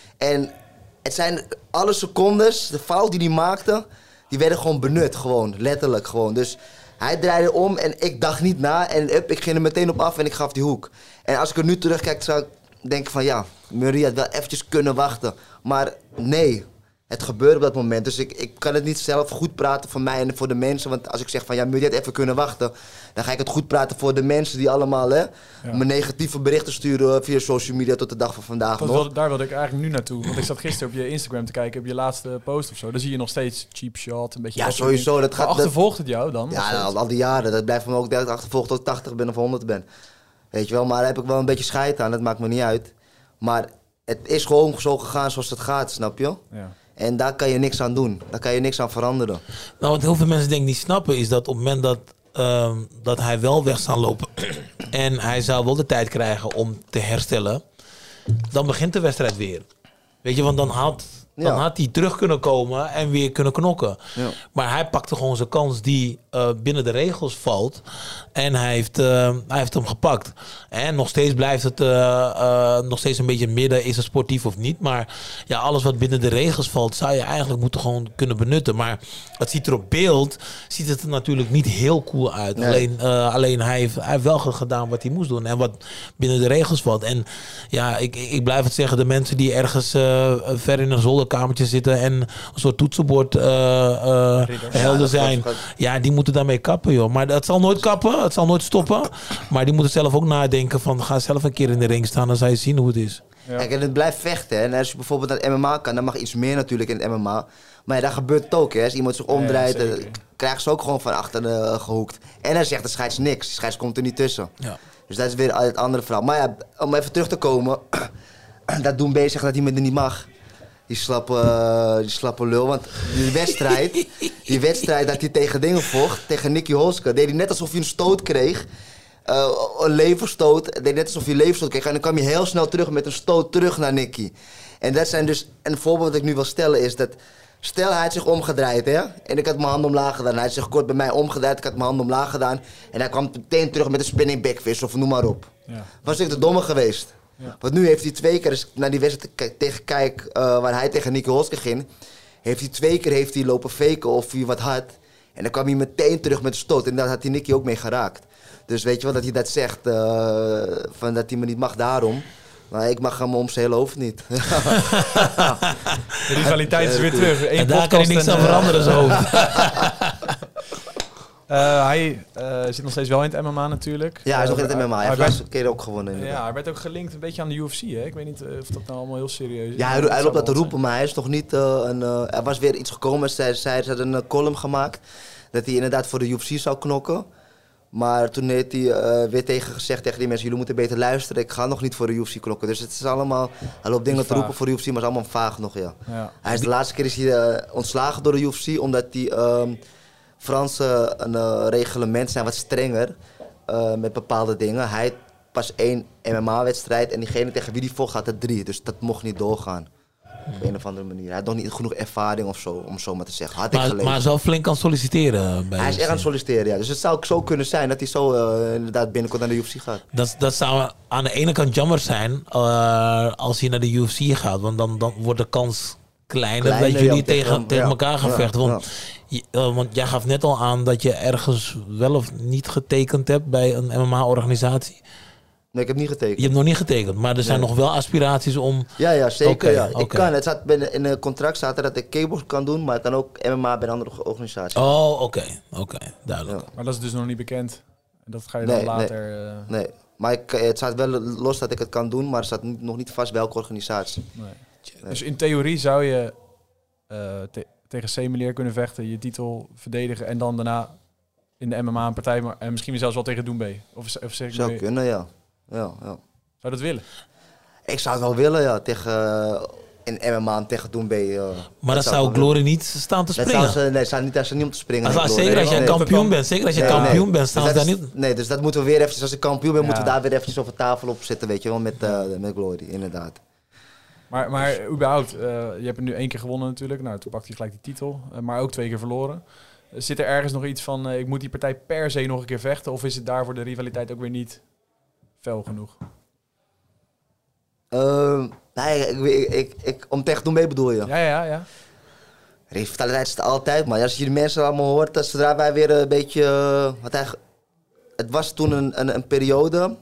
G: En het zijn alle secondes, de fout die hij maakte... Die werden gewoon benut, gewoon, letterlijk gewoon. Dus hij draaide om en ik dacht niet na. En up, ik ging er meteen op af en ik gaf die hoek. En als ik er nu terugkijk, zou ik denken van ja, Murray had wel eventjes kunnen wachten. Maar nee, het gebeurde op dat moment. Dus ik, ik kan het niet zelf goed praten voor mij en voor de mensen. Want als ik zeg van ja, Murray had even kunnen wachten... dan ga ik het goed praten voor de mensen die allemaal hè, ja. me negatieve berichten sturen via social media tot de dag van vandaag
F: Dat
G: nog.
F: wilde, daar wilde ik eigenlijk nu naartoe. Want ik zat gisteren op je Instagram te kijken, op je laatste post of zo. Dan zie je nog steeds cheap shot, een beetje...
G: Ja, sowieso. Dat gaat,
F: maar achtervolgt het jou dan?
G: Ja, al, al die jaren. Dat blijft me ook dat ik achtervolgd tot ik tachtig ben of honderd ben. Weet je wel, maar daar heb ik wel een beetje scheid aan. Dat maakt me niet uit. Maar het is gewoon zo gegaan zoals het gaat, snap je?
F: Ja.
G: En daar kan je niks aan doen. Daar kan je niks aan veranderen.
H: Nou, wat heel veel mensen denk ik niet snappen is dat op het moment dat, uh, dat hij wel weg zou lopen en hij zou wel de tijd krijgen om te herstellen, dan begint de wedstrijd weer. Weet je, want dan had, dan
G: Ja.
H: had hij terug kunnen komen en weer kunnen knokken.
G: Ja.
H: Maar hij pakte gewoon zijn kans die uh, binnen de regels valt. En hij heeft, uh, hij heeft hem gepakt. En nog steeds blijft het uh, uh, nog steeds een beetje midden. Is het sportief of niet? Maar ja, alles wat binnen de regels valt, zou je eigenlijk moeten gewoon kunnen benutten. Maar het ziet er op beeld, ziet het er natuurlijk niet heel cool uit.
G: Nee.
H: Alleen, uh, alleen hij, heeft, hij heeft wel gedaan wat hij moest doen. En wat binnen de regels valt. En ja, ik, ik blijf het zeggen. De mensen die ergens uh, ver in een zolderkamertje zitten en een soort toetsenbord uh, uh, helder zijn. Ja, die moeten daarmee kappen, joh. Maar dat zal nooit kappen. Het zal nooit stoppen. Maar die moeten zelf ook nadenken van, ga zelf een keer in de ring staan, dan zal je zien hoe het is.
F: Ja.
G: Kijk, en het blijft vechten. Hè. En als je bijvoorbeeld naar het M M A kan, dan mag iets meer natuurlijk in het M M A. Maar ja, daar gebeurt het ook. Hè. Als iemand zich omdraait,
F: Ja,
G: ja, krijgen ze ook gewoon van achter uh, gehoekt. En dan zegt de scheids niks. De scheids komt er niet tussen.
H: Ja.
G: Dus dat is weer het andere verhaal. Maar ja, om even terug te komen. Dat doen bezig dat hij me er niet mag. Die slappe, uh, die slappe lul. Want die wedstrijd, die wedstrijd dat hij tegen dingen vocht, tegen Nicky Holska, deed hij net alsof hij een stoot kreeg. Uh, een leverstoot. Deed net alsof hij een leverstoot kreeg. En dan kwam hij heel snel terug met een stoot terug naar Nicky. En dat zijn dus, een voorbeeld dat ik nu wil stellen is dat, stel hij had zich omgedraaid, hè. En ik had mijn hand omlaag gedaan. Hij had zich kort bij mij omgedraaid, ik had mijn hand omlaag gedaan. En hij kwam meteen terug met een spinning backfist of noem maar op.
F: Ja.
G: Was ik de domme geweest.
F: Ja.
G: Want nu heeft hij twee keer, dus naar die wedstrijd te- tegen kijk, uh, waar hij tegen Nicky Holska ging, heeft hij twee keer heeft hij lopen faken of hij wat had. En dan kwam hij meteen terug met een stoot. En daar had hij Nicky ook mee geraakt. Dus weet je wel dat hij dat zegt, uh, van dat hij me niet mag daarom. Maar ik mag hem om zijn hele hoofd niet.
F: De rivaliteit is weer terug. Eén
H: En daar kan hij
F: podcast
H: niks
F: en,
H: aan
F: uh,
H: veranderen zo.
F: Uh, hij uh, zit nog steeds wel in het M M A natuurlijk.
G: Ja, hij is nog in
F: Uh,
G: het M M A. Hij heeft
F: werd-
G: laatste keer ook gewonnen. inderdaad.
F: Ja, hij werd ook gelinkt een beetje aan de U F C, hè? Ik weet niet uh, of dat nou allemaal heel serieus is.
G: Ja, hij, hij loopt dat te roepen, maar hij is toch niet uh, een... Uh, er was weer iets gekomen, zij, zij ze had een uh, column gemaakt dat hij inderdaad voor de U F C zou knokken. Maar toen heeft hij uh, weer tegen gezegd tegen die mensen, jullie moeten beter luisteren, ik ga nog niet voor de U F C knokken. Dus het is allemaal, hij loopt dingen te roepen voor de U F C, maar het is allemaal vaag nog, ja.
F: Ja.
G: Hij is de laatste keer is hij uh, ontslagen door de U F C, omdat die um, Franse een, uh, reglementen zijn wat strenger uh, met bepaalde dingen. Hij had pas één M M A-wedstrijd en diegene tegen wie die vocht had er drie, dus dat mocht niet doorgaan. Op een of andere manier. Hij had nog niet genoeg ervaring of zo, om zo maar te zeggen. Had ik
H: Maar,
G: gelezen.
H: maar zo flink kan solliciteren. Bij
G: Hij is
H: U F C.
G: echt aan het solliciteren, ja. Dus het zou ook zo kunnen zijn dat hij zo uh, inderdaad binnenkort naar de U F C gaat.
H: Dat, dat zou aan de ene kant jammer zijn uh, als hij naar de U F C gaat. Want dan, dan wordt de kans kleiner,
G: Kleiner,
H: dat jullie
G: ja,
H: tegen,
G: tegen-
H: tegen
G: ja.
H: elkaar gaan
G: Ja,
H: vechten. Want Je, uh, want jij gaf net al aan dat je ergens wel of niet getekend hebt bij een M M A-organisatie.
G: Nee, ik heb niet getekend.
H: Je hebt nog niet getekend, maar er zijn nee. nog wel aspiraties om...
G: Ja, ja, zeker. Okay, ja.
H: Okay.
G: Ik kan, het staat binnen, in een contract staat er dat ik kickbox kan doen, maar ik kan ook M M A bij een andere organisatie.
H: Oh, oké. Okay. Oké, okay. duidelijk.
F: Ja. Maar dat is dus nog niet bekend. Dat ga je dan
G: nee,
F: later...
G: Nee,
F: uh...
G: nee. maar ik, het staat wel los dat ik het kan doen, maar het staat niet, nog niet vast welke organisatie.
F: Nee. Nee. Dus in theorie zou je uh, te, tegen Semelier kunnen vechten, je titel verdedigen en dan daarna in de M M A een partij, maar, en misschien zelfs wel tegen Doumbé. Of, of zeg ik
G: zou
F: mee...
G: kunnen, ja. Ja, ja.
F: Zou je dat willen?
G: Ik zou het wel willen, ja. Tegen, uh, in M M A tegen Doumbé. Uh,
H: maar dat, dat zou Glory willen. Niet staan te springen?
G: Dat zou ze, nee, staat niet, staat niet om te springen.
H: Als, zeker als jij nee, kampioen bent. Zeker als je nee, kampioen nee. bent, staan
G: dus
H: ze daar
G: is,
H: niet...
G: Nee, dus dat moeten we weer even... Als ik kampioen ben, ja. moeten we daar weer eventjes over tafel op zitten, weet je wel, met, uh, met Glory, inderdaad.
F: Maar, maar überhaupt, uh, je hebt het nu één keer gewonnen natuurlijk. Nou, toen pakt hij gelijk die titel. Uh, maar ook twee keer verloren. Uh, zit er ergens nog iets van, uh, ik moet die partij per se nog een keer vechten? Of is het daarvoor de rivaliteit ook weer niet fel genoeg?
G: Uh, nee, ik, ik, ik, ik, om tegen Doumbé bedoel je?
F: Ja, ja, ja.
G: Rivaliteit is er altijd, maar als je de mensen allemaal hoort, dat zodra wij weer een beetje... Uh, wat eigenlijk, het was toen een, een, een periode...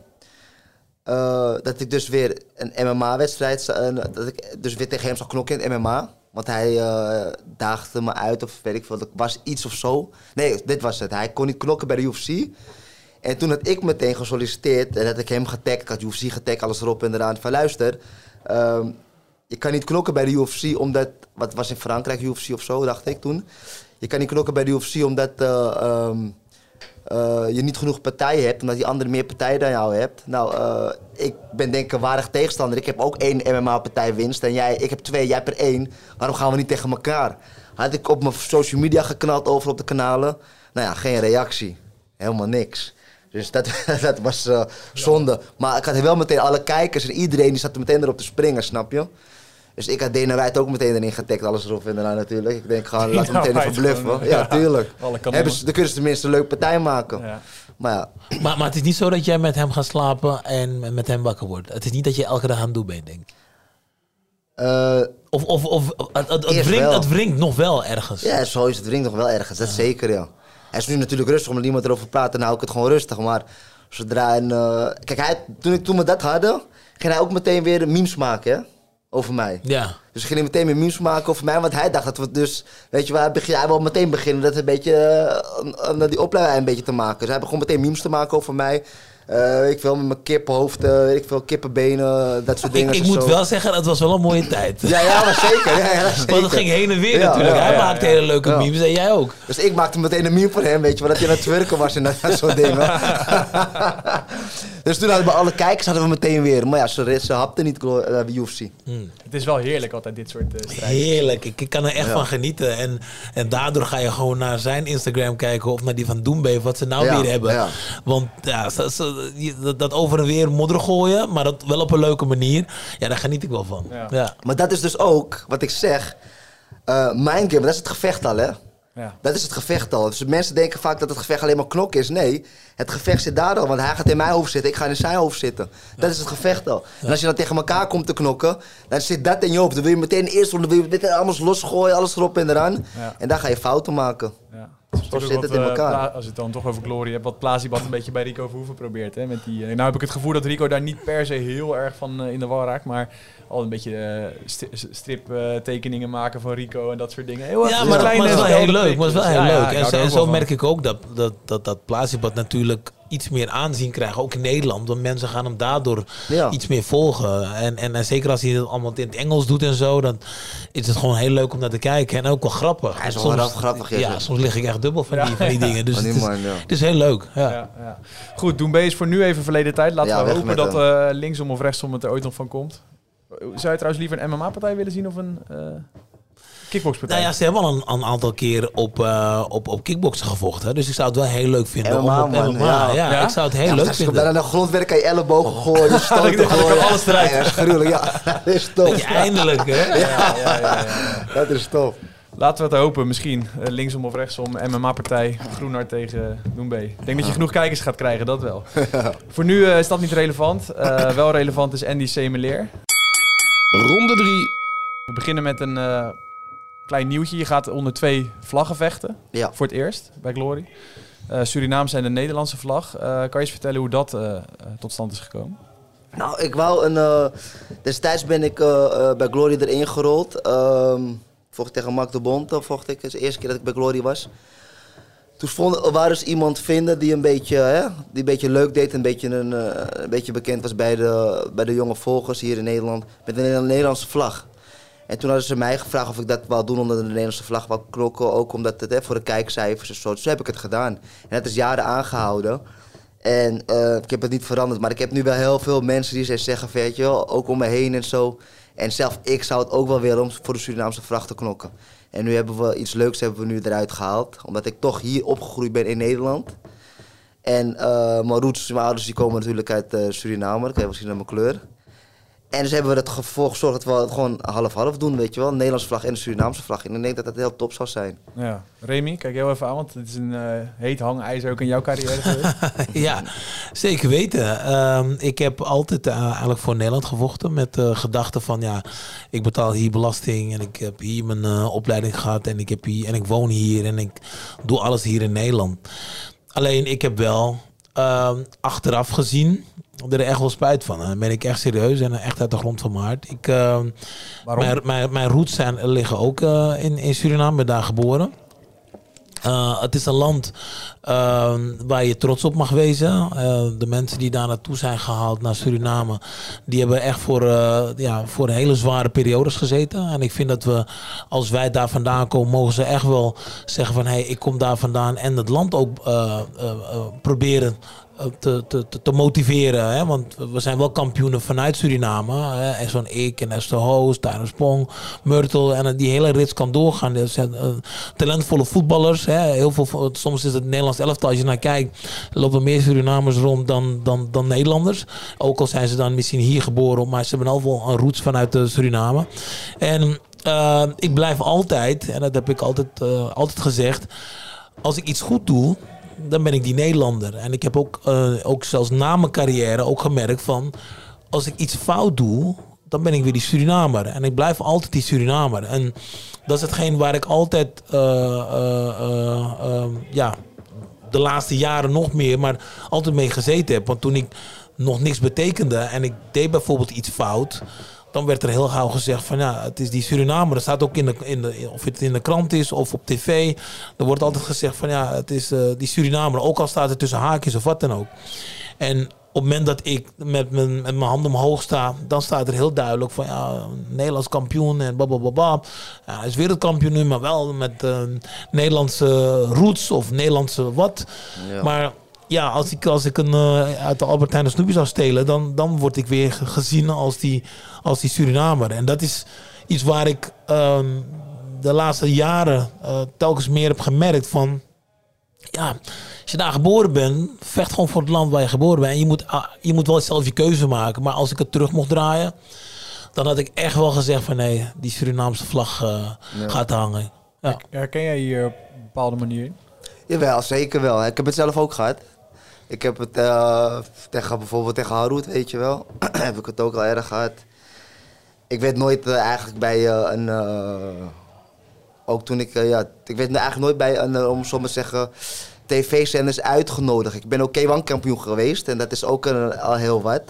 G: Uh, dat ik dus weer een M M A-wedstrijd, uh, dat ik dus weer tegen hem zag knokken in het M M A. Want hij uh, daagde me uit of weet ik veel, dat was iets of zo. Nee, dit was het. Hij kon niet knokken bij de U F C. En toen had ik meteen gesolliciteerd en had ik hem getagd, ik had U F C getagd, alles erop en eraan. Van luister, uh, je kan niet knokken bij de U F C omdat, wat was in Frankrijk, U F C of zo, dacht ik toen. Je kan niet knokken bij de U F C omdat... Uh, um, Uh, je niet genoeg partijen hebt, omdat die andere meer partijen dan jou hebt. Nou, uh, ik ben denk ik een waardig tegenstander. Ik heb ook één M M A-partij winst en jij, ik heb twee, jij hebt er één. Waarom gaan we niet tegen elkaar? Had ik op mijn social media geknald over op de kanalen. Nou ja, geen reactie. Helemaal niks. Dus dat, dat was uh, zonde. Maar ik had wel meteen alle kijkers en iedereen die zat er meteen erop te springen, snap je? Dus ik had Dana White ook meteen erin getagd, alles erop en eraan natuurlijk. Ik denk, gewoon, laat hem meteen even bluffen. Ja, tuurlijk. Hebben ze, dan kunnen ze tenminste een leuke partij maken. Ja. Maar, ja.
H: Maar, maar het is niet zo dat jij met hem gaat slapen en met hem wakker wordt. Het is niet dat je elke dag aan het doen bent, denk ik.
G: Uh,
H: of of, of het, het, het, wringt, het wringt nog wel ergens.
G: Ja, zo is het wringt nog wel ergens, dat ja. zeker, ja. Hij is nu natuurlijk rustig, omdat iemand erover praat, dan hou ik het gewoon rustig. Maar zodra een... Uh, kijk, hij, toen, ik, toen we dat hadden, ging hij ook meteen weer memes maken, hè? Over mij.
H: Ja.
G: Dus ging hij meteen meer memes maken over mij, want hij dacht dat we dus, weet je waar, hij wil meteen beginnen dat een beetje, uh, die opleiding een beetje te maken. Dus hij begon meteen memes te maken over mij. Uh, ik wil met mijn kippenhoofd, uh, ik wil kippenbenen, dat soort dingen.
H: Ik, ik moet zo. wel zeggen, het was wel een mooie tijd.
G: Ja, ja, maar zeker. Ja, ja, zeker.
H: Want het ging heen en weer ja, natuurlijk.
G: Ja,
H: hij
G: ja,
H: maakte
G: ja,
H: hele leuke
G: ja.
H: memes en jij ook.
G: Dus ik maakte meteen een meme voor hem, weet je, dat hij aan het twerken was en dat soort dingen. Dus toen hadden we alle kijkers hadden we meteen weer. Maar ja, ze, ze hapten niet uh, U F C.
F: Hmm. Het is wel heerlijk altijd dit soort uh, strijders.
H: Heerlijk, ik, ik kan er echt ja. van genieten. En, en daardoor ga je gewoon naar zijn Instagram kijken of naar die van Doumbé, wat ze nou ja, weer hebben. Ja. Want ja, ze, ze, dat, dat over en weer modder gooien, maar dat wel op een leuke manier. Ja, daar geniet ik wel van. Ja. Ja.
G: Maar dat is dus ook, wat ik zeg, uh, mind game, dat is het gevecht al, hè? Ja. Dat is het gevecht al. Dus mensen denken vaak dat het gevecht alleen maar knokken is. Nee, het gevecht zit daar al. Want hij gaat in mijn hoofd zitten, ik ga in zijn hoofd zitten. Ja. Dat is het gevecht al. Ja. En als je dan tegen elkaar komt te knokken, dan zit dat in je hoofd. Dan wil je meteen eerst dan wil je meteen alles losgooien, alles erop en eraan. Ja. En dan ga je fouten maken. Ja. Zo zit het in elkaar.
F: Uh, als je het dan toch over Glory hebt, wat Plasibat een beetje bij Rico Verhoeven probeert. Hè, met die, uh, nou heb ik het gevoel dat Rico daar niet per se heel erg van uh, in de war raakt. Maar al een beetje uh, st- striptekeningen uh, maken van Rico en dat soort dingen. Heel
H: ja, maar, kleine, maar het is wel heel leuk. Maar het is wel heel ja, leuk. Ja, en, zo, en zo merk ik ook dat, dat, dat, dat Plasibat natuurlijk iets meer aanzien krijgt, ook in Nederland. Want mensen gaan hem daardoor ja. iets meer volgen. En, en, en zeker als hij het allemaal in het Engels doet en zo, dan is het gewoon heel leuk om naar te kijken. En ook wel grappig.
G: Hij is wel soms, grappig. Ja,
H: ja, soms lig ik echt dubbel van, ja. die, van die dingen. Dus het is, man, ja. het is heel leuk. Ja. Ja,
F: ja. Goed, Doumbé is voor nu even verleden tijd. Laten ja, we hopen dat uh, linksom of rechtsom het er ooit nog van komt. Zou je trouwens liever een M M A-partij willen zien of een uh, kickboxpartij?
H: Nou ja, ze hebben al een, een aantal keer op, uh, op, op kickboksen gevochten. Dus ik zou het wel heel leuk vinden.
G: M M A,
H: om op
G: man,
H: M M A, ja. Ja,
G: ja,
H: ik zou het heel
G: ja,
H: leuk
G: als
H: vinden.
G: Als je dan naar de grond werkt, kan je ellebogen gooien, stoten gooien.
F: Alles eruit.
G: Ja, dat is gruwelijk. Ja, dat is tof.
H: Eindelijk, hè?
G: Ja, ja, ja, ja, ja. Dat is tof.
F: Laten we het hopen, misschien uh, linksom of rechtsom, M M A-partij, Groenhart tegen Doumbé. Ik denk dat je genoeg kijkers gaat krijgen, dat wel. Ja. Voor nu uh, is dat niet relevant. Uh, wel relevant is Andy Semelier.
E: Ronde drie.
F: We beginnen met een uh, klein nieuwtje. Je gaat onder twee vlaggen vechten.
G: Ja.
F: Voor het eerst bij Glory. Uh, Surinaamse en de Nederlandse vlag. Uh, kan je eens vertellen hoe dat uh, uh, tot stand is gekomen?
G: Nou, ik wou een... Uh, destijds ben ik uh, uh, bij Glory erin gerold. Um, vocht ik tegen Mark de Bonte. Vocht ik. Dat is de eerste keer dat ik bij Glory was. Toen vond, waar dus iemand vinden die een beetje, hè, die een beetje leuk deed. Een beetje, een, uh, een beetje bekend was bij de, bij de jonge volgers hier in Nederland. Met een Nederlandse vlag. En toen hadden ze mij gevraagd of ik dat wou doen onder de Nederlandse vlag wou knokken. Ook omdat het hè, voor de kijkcijfers en zo. Dus heb ik het gedaan. En dat is jaren aangehouden. En uh, ik heb het niet veranderd. Maar ik heb nu wel heel veel mensen die zeggen, weet je wel, ook om me heen en zo. En zelf ik zou het ook wel willen om voor de Surinaamse vlag te knokken. En nu hebben we iets leuks hebben we nu eruit gehaald. Omdat ik toch hier opgegroeid ben in Nederland. En uh, mijn roots, mijn ouders die komen natuurlijk uit uh, Suriname. Dat kan je wel zien aan mijn kleur. En dus hebben we er voor gezorgd dat we het gewoon half-half doen, weet je wel. Een Nederlandse vlag en een Surinaamse vlag. En ik denk dat dat heel top zou zijn.
F: Ja. Remy, kijk heel even aan, want het is een uh, heet hangijzer ook in jouw carrière geweest.
H: Ja, zeker weten. Um, ik heb altijd uh, eigenlijk voor Nederland gevochten met de uh, gedachte van, ja, ik betaal hier belasting en ik heb hier mijn uh, opleiding gehad en ik heb hier en ik woon hier en ik doe alles hier in Nederland. Alleen ik heb wel uh, achteraf gezien er echt wel spijt van. Dan ben ik echt serieus en echt uit de grond van mijn hart. Ik, uh, mijn, mijn, mijn roots zijn, liggen ook uh, in, in Suriname, ben daar geboren. Uh, het is een land uh, waar je trots op mag wezen. Uh, de mensen die daar naartoe zijn gehaald, naar Suriname, die hebben echt voor, uh, ja, voor hele zware periodes gezeten. En ik vind dat we, als wij daar vandaan komen, mogen ze echt wel zeggen van, hey, ik kom daar vandaan en het land ook uh, uh, uh, proberen Te, te, te motiveren. Hè? Want we zijn wel kampioenen vanuit Suriname. Hè? En zo'n ik en Esther Hoos, Tyrone Spong, Myrtle. En die hele rits kan doorgaan. Dat zijn uh, talentvolle voetballers. Hè? Heel veel, soms is het Nederlands elftal. Als je naar kijkt, lopen meer Surinamers rond dan, dan, dan Nederlanders. Ook al zijn ze dan misschien hier geboren. Maar ze hebben al wel een roots vanuit uh, Suriname. En uh, ik blijf altijd, en dat heb ik altijd, uh, altijd gezegd, als ik iets goed doe, dan ben ik die Nederlander. En ik heb ook, uh, ook zelfs na mijn carrière ook gemerkt van, als ik iets fout doe, dan ben ik weer die Surinamer. En ik blijf altijd die Surinamer. En dat is hetgeen waar ik altijd, uh, uh, uh, uh, ja, de laatste jaren nog meer, maar altijd mee gezeten heb. Want toen ik nog niks betekende en ik deed bijvoorbeeld iets fout, dan werd er heel gauw gezegd van, ja, het is die Surinamer. Dat staat ook in de, in de, of het in de krant is of op tv. Er wordt altijd gezegd van, ja, het is uh, die Surinamer. Ook al staat het tussen haakjes of wat dan ook. En op het moment dat ik met mijn, met mijn handen omhoog sta, dan staat er heel duidelijk van, ja, Nederlands kampioen en blablabla. Ja, hij is wereldkampioen nu, maar wel met uh, Nederlandse roots of Nederlandse wat. Ja. Maar ja, als ik, als ik een, uh, uit de Albert Heijn een snoepje zou stelen, dan, dan word ik weer gezien als die, als die Surinamer. En dat is iets waar ik uh, de laatste jaren uh, telkens meer heb gemerkt van, ja, als je daar geboren bent, vecht gewoon voor het land waar je geboren bent. En je moet, uh, je moet wel zelf je keuze maken. Maar als ik het terug mocht draaien, dan had ik echt wel gezegd van, nee, die Surinaamse vlag uh, ja. gaat hangen. Ja.
F: Herken jij hier op een bepaalde manier?
G: Jawel, zeker wel. Ik heb het zelf ook gehad. Ik heb het uh, tegen, bijvoorbeeld tegen Haroet, weet je wel, heb ik het ook al erg gehad. Ik werd nooit uh, eigenlijk bij uh, een, uh, ook toen ik, uh, ja, ik werd eigenlijk nooit bij een, uh, om zo maar te zeggen, tv-zenders uitgenodigd. Ik ben ook K één kampioen geweest en dat is ook uh, al heel wat.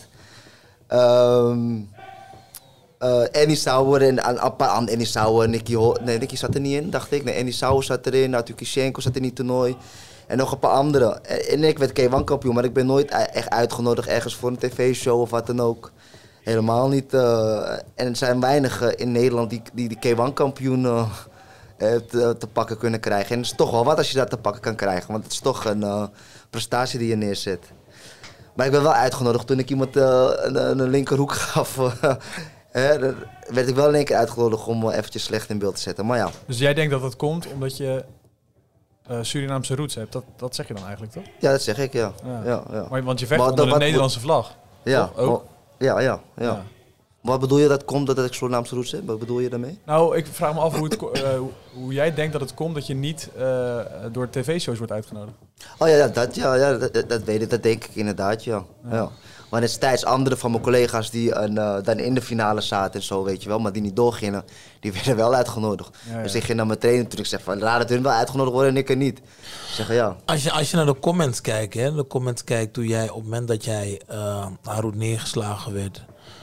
G: Um, uh, Annie Sauer en aan Annie Sauer, Nicky, nee, Nicky zat er niet in, dacht ik. Nee, Annie Sauer zat erin, Natukishenko zat in die toernooi. En nog een paar anderen. En ik werd K één kampioen, maar ik ben nooit echt uitgenodigd ergens voor een tv-show of wat dan ook. Helemaal niet. Uh, en er zijn weinigen in Nederland die die, die K één kampioen uh, te, te pakken kunnen krijgen. En het is toch wel wat als je dat te pakken kan krijgen, want het is toch een uh, prestatie die je neerzet. Maar ik ben wel uitgenodigd toen ik iemand uh, een, een linkerhoek gaf. Uh, Hè, dan werd ik wel in één keer uitgenodigd om uh, eventjes slecht in beeld te zetten. Maar ja.
F: Dus jij denkt dat het komt omdat je uh, Surinaamse roots hebt? Dat, dat zeg je dan eigenlijk, toch?
G: Ja, dat zeg ik, ja.
F: ja.
G: ja, ja.
F: Maar, want je vecht
G: maar
F: onder
G: dat,
F: de
G: wat,
F: Nederlandse vlag.
G: Ja,
F: ook?
G: Ja, ja, ja,
F: ja.
G: Wat bedoel je dat komt dat ik Surinaamse roots heb? Wat bedoel je daarmee?
F: Nou, ik vraag me af hoe, het, uh, hoe jij denkt dat het komt dat je niet uh, door tv-shows wordt uitgenodigd.
G: Oh ja, ja, dat, ja, ja dat, dat weet ik, dat denk ik inderdaad, ja. ja. ja. Maar destijds andere van mijn collega's die een, uh, dan in de finale zaten en zo, weet je wel, maar die niet doorgingen, die werden wel uitgenodigd. Ja, ja. Dus ik ging naar mijn trainer toen ik zeg van, raar dat hun wel uitgenodigd worden en ik er niet. Ik zeg ja.
H: Als je, als je naar de comments kijkt, hè, de comments kijkt toen jij op het moment dat jij uh, Haroud neergeslagen werd,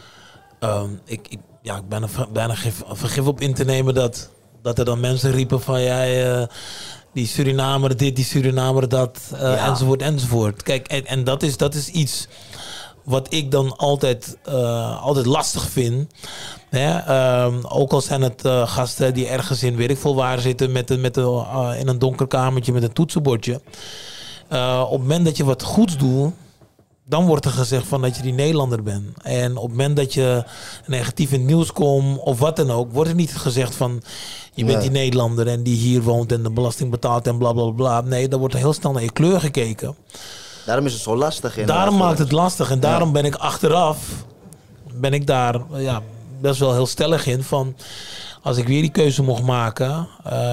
H: um, ik, ik, ja, ik ben er bijna geen vergif op in te nemen dat, dat er dan mensen riepen van jij, uh, die Surinamer dit, die Surinamer dat, uh, ja. enzovoort, enzovoort. Kijk, en, en dat is, dat is iets wat ik dan altijd, uh, altijd lastig vind. Hè? Uh, ook al zijn het uh, gasten die ergens in weet ik veel waar zitten met, een, met een, uh, in een donker kamertje met een toetsenbordje. Uh, op het moment dat je wat goeds doet, dan wordt er gezegd van dat je die Nederlander bent. En op het moment dat je negatief in het nieuws komt of wat dan ook, wordt er niet gezegd van je bent nee. die Nederlander en die hier woont en de belasting betaalt en bla bla bla. Nee, dan wordt er heel snel naar je kleur gekeken.
G: Daarom is het zo lastig.
H: Daarom maakt het lastig en daarom ja. ben ik achteraf, ben ik daar ja, best wel heel stellig in van, als ik weer die keuze mocht maken,